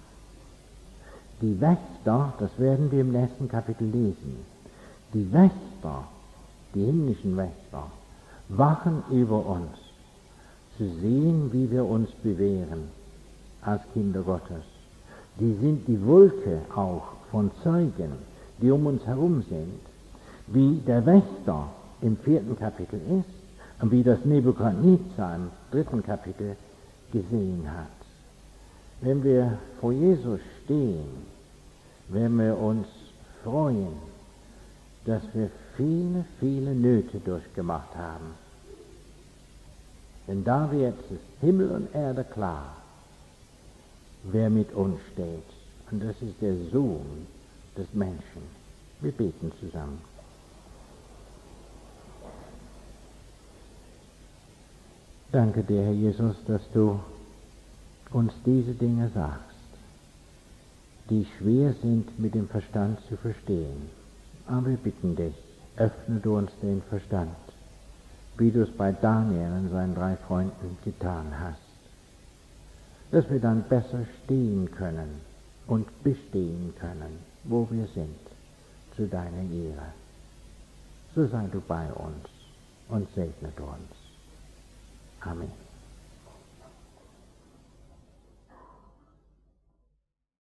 Die Wächter, das werden wir im nächsten Kapitel lesen, die Wächter, die himmlischen Wächter, wachen über uns, zu sehen, wie wir uns bewähren als Kinder Gottes. Die sind die Wolke auch von Zeugen, die um uns herum sind, wie der Wächter im 4. Kapitel ist und wie das Nebukadnezar im 3. Kapitel gesehen hat. Wenn wir vor Jesus stehen, werden wir uns freuen, dass wir viele, viele Nöte durchgemacht haben. Denn da wird es Himmel und Erde klar, wer mit uns steht. Und das ist der Sohn des Menschen. Wir beten zusammen. Danke dir, Herr Jesus, dass du uns diese Dinge sagst, die schwer sind mit dem Verstand zu verstehen. Aber wir bitten dich, öffne du uns den Verstand, wie du es bei Daniel und seinen 3 Freunden getan hast. Dass wir dann besser stehen können und bestehen können, wo wir sind, zu deiner Ehre. So sei du bei uns und segnet uns.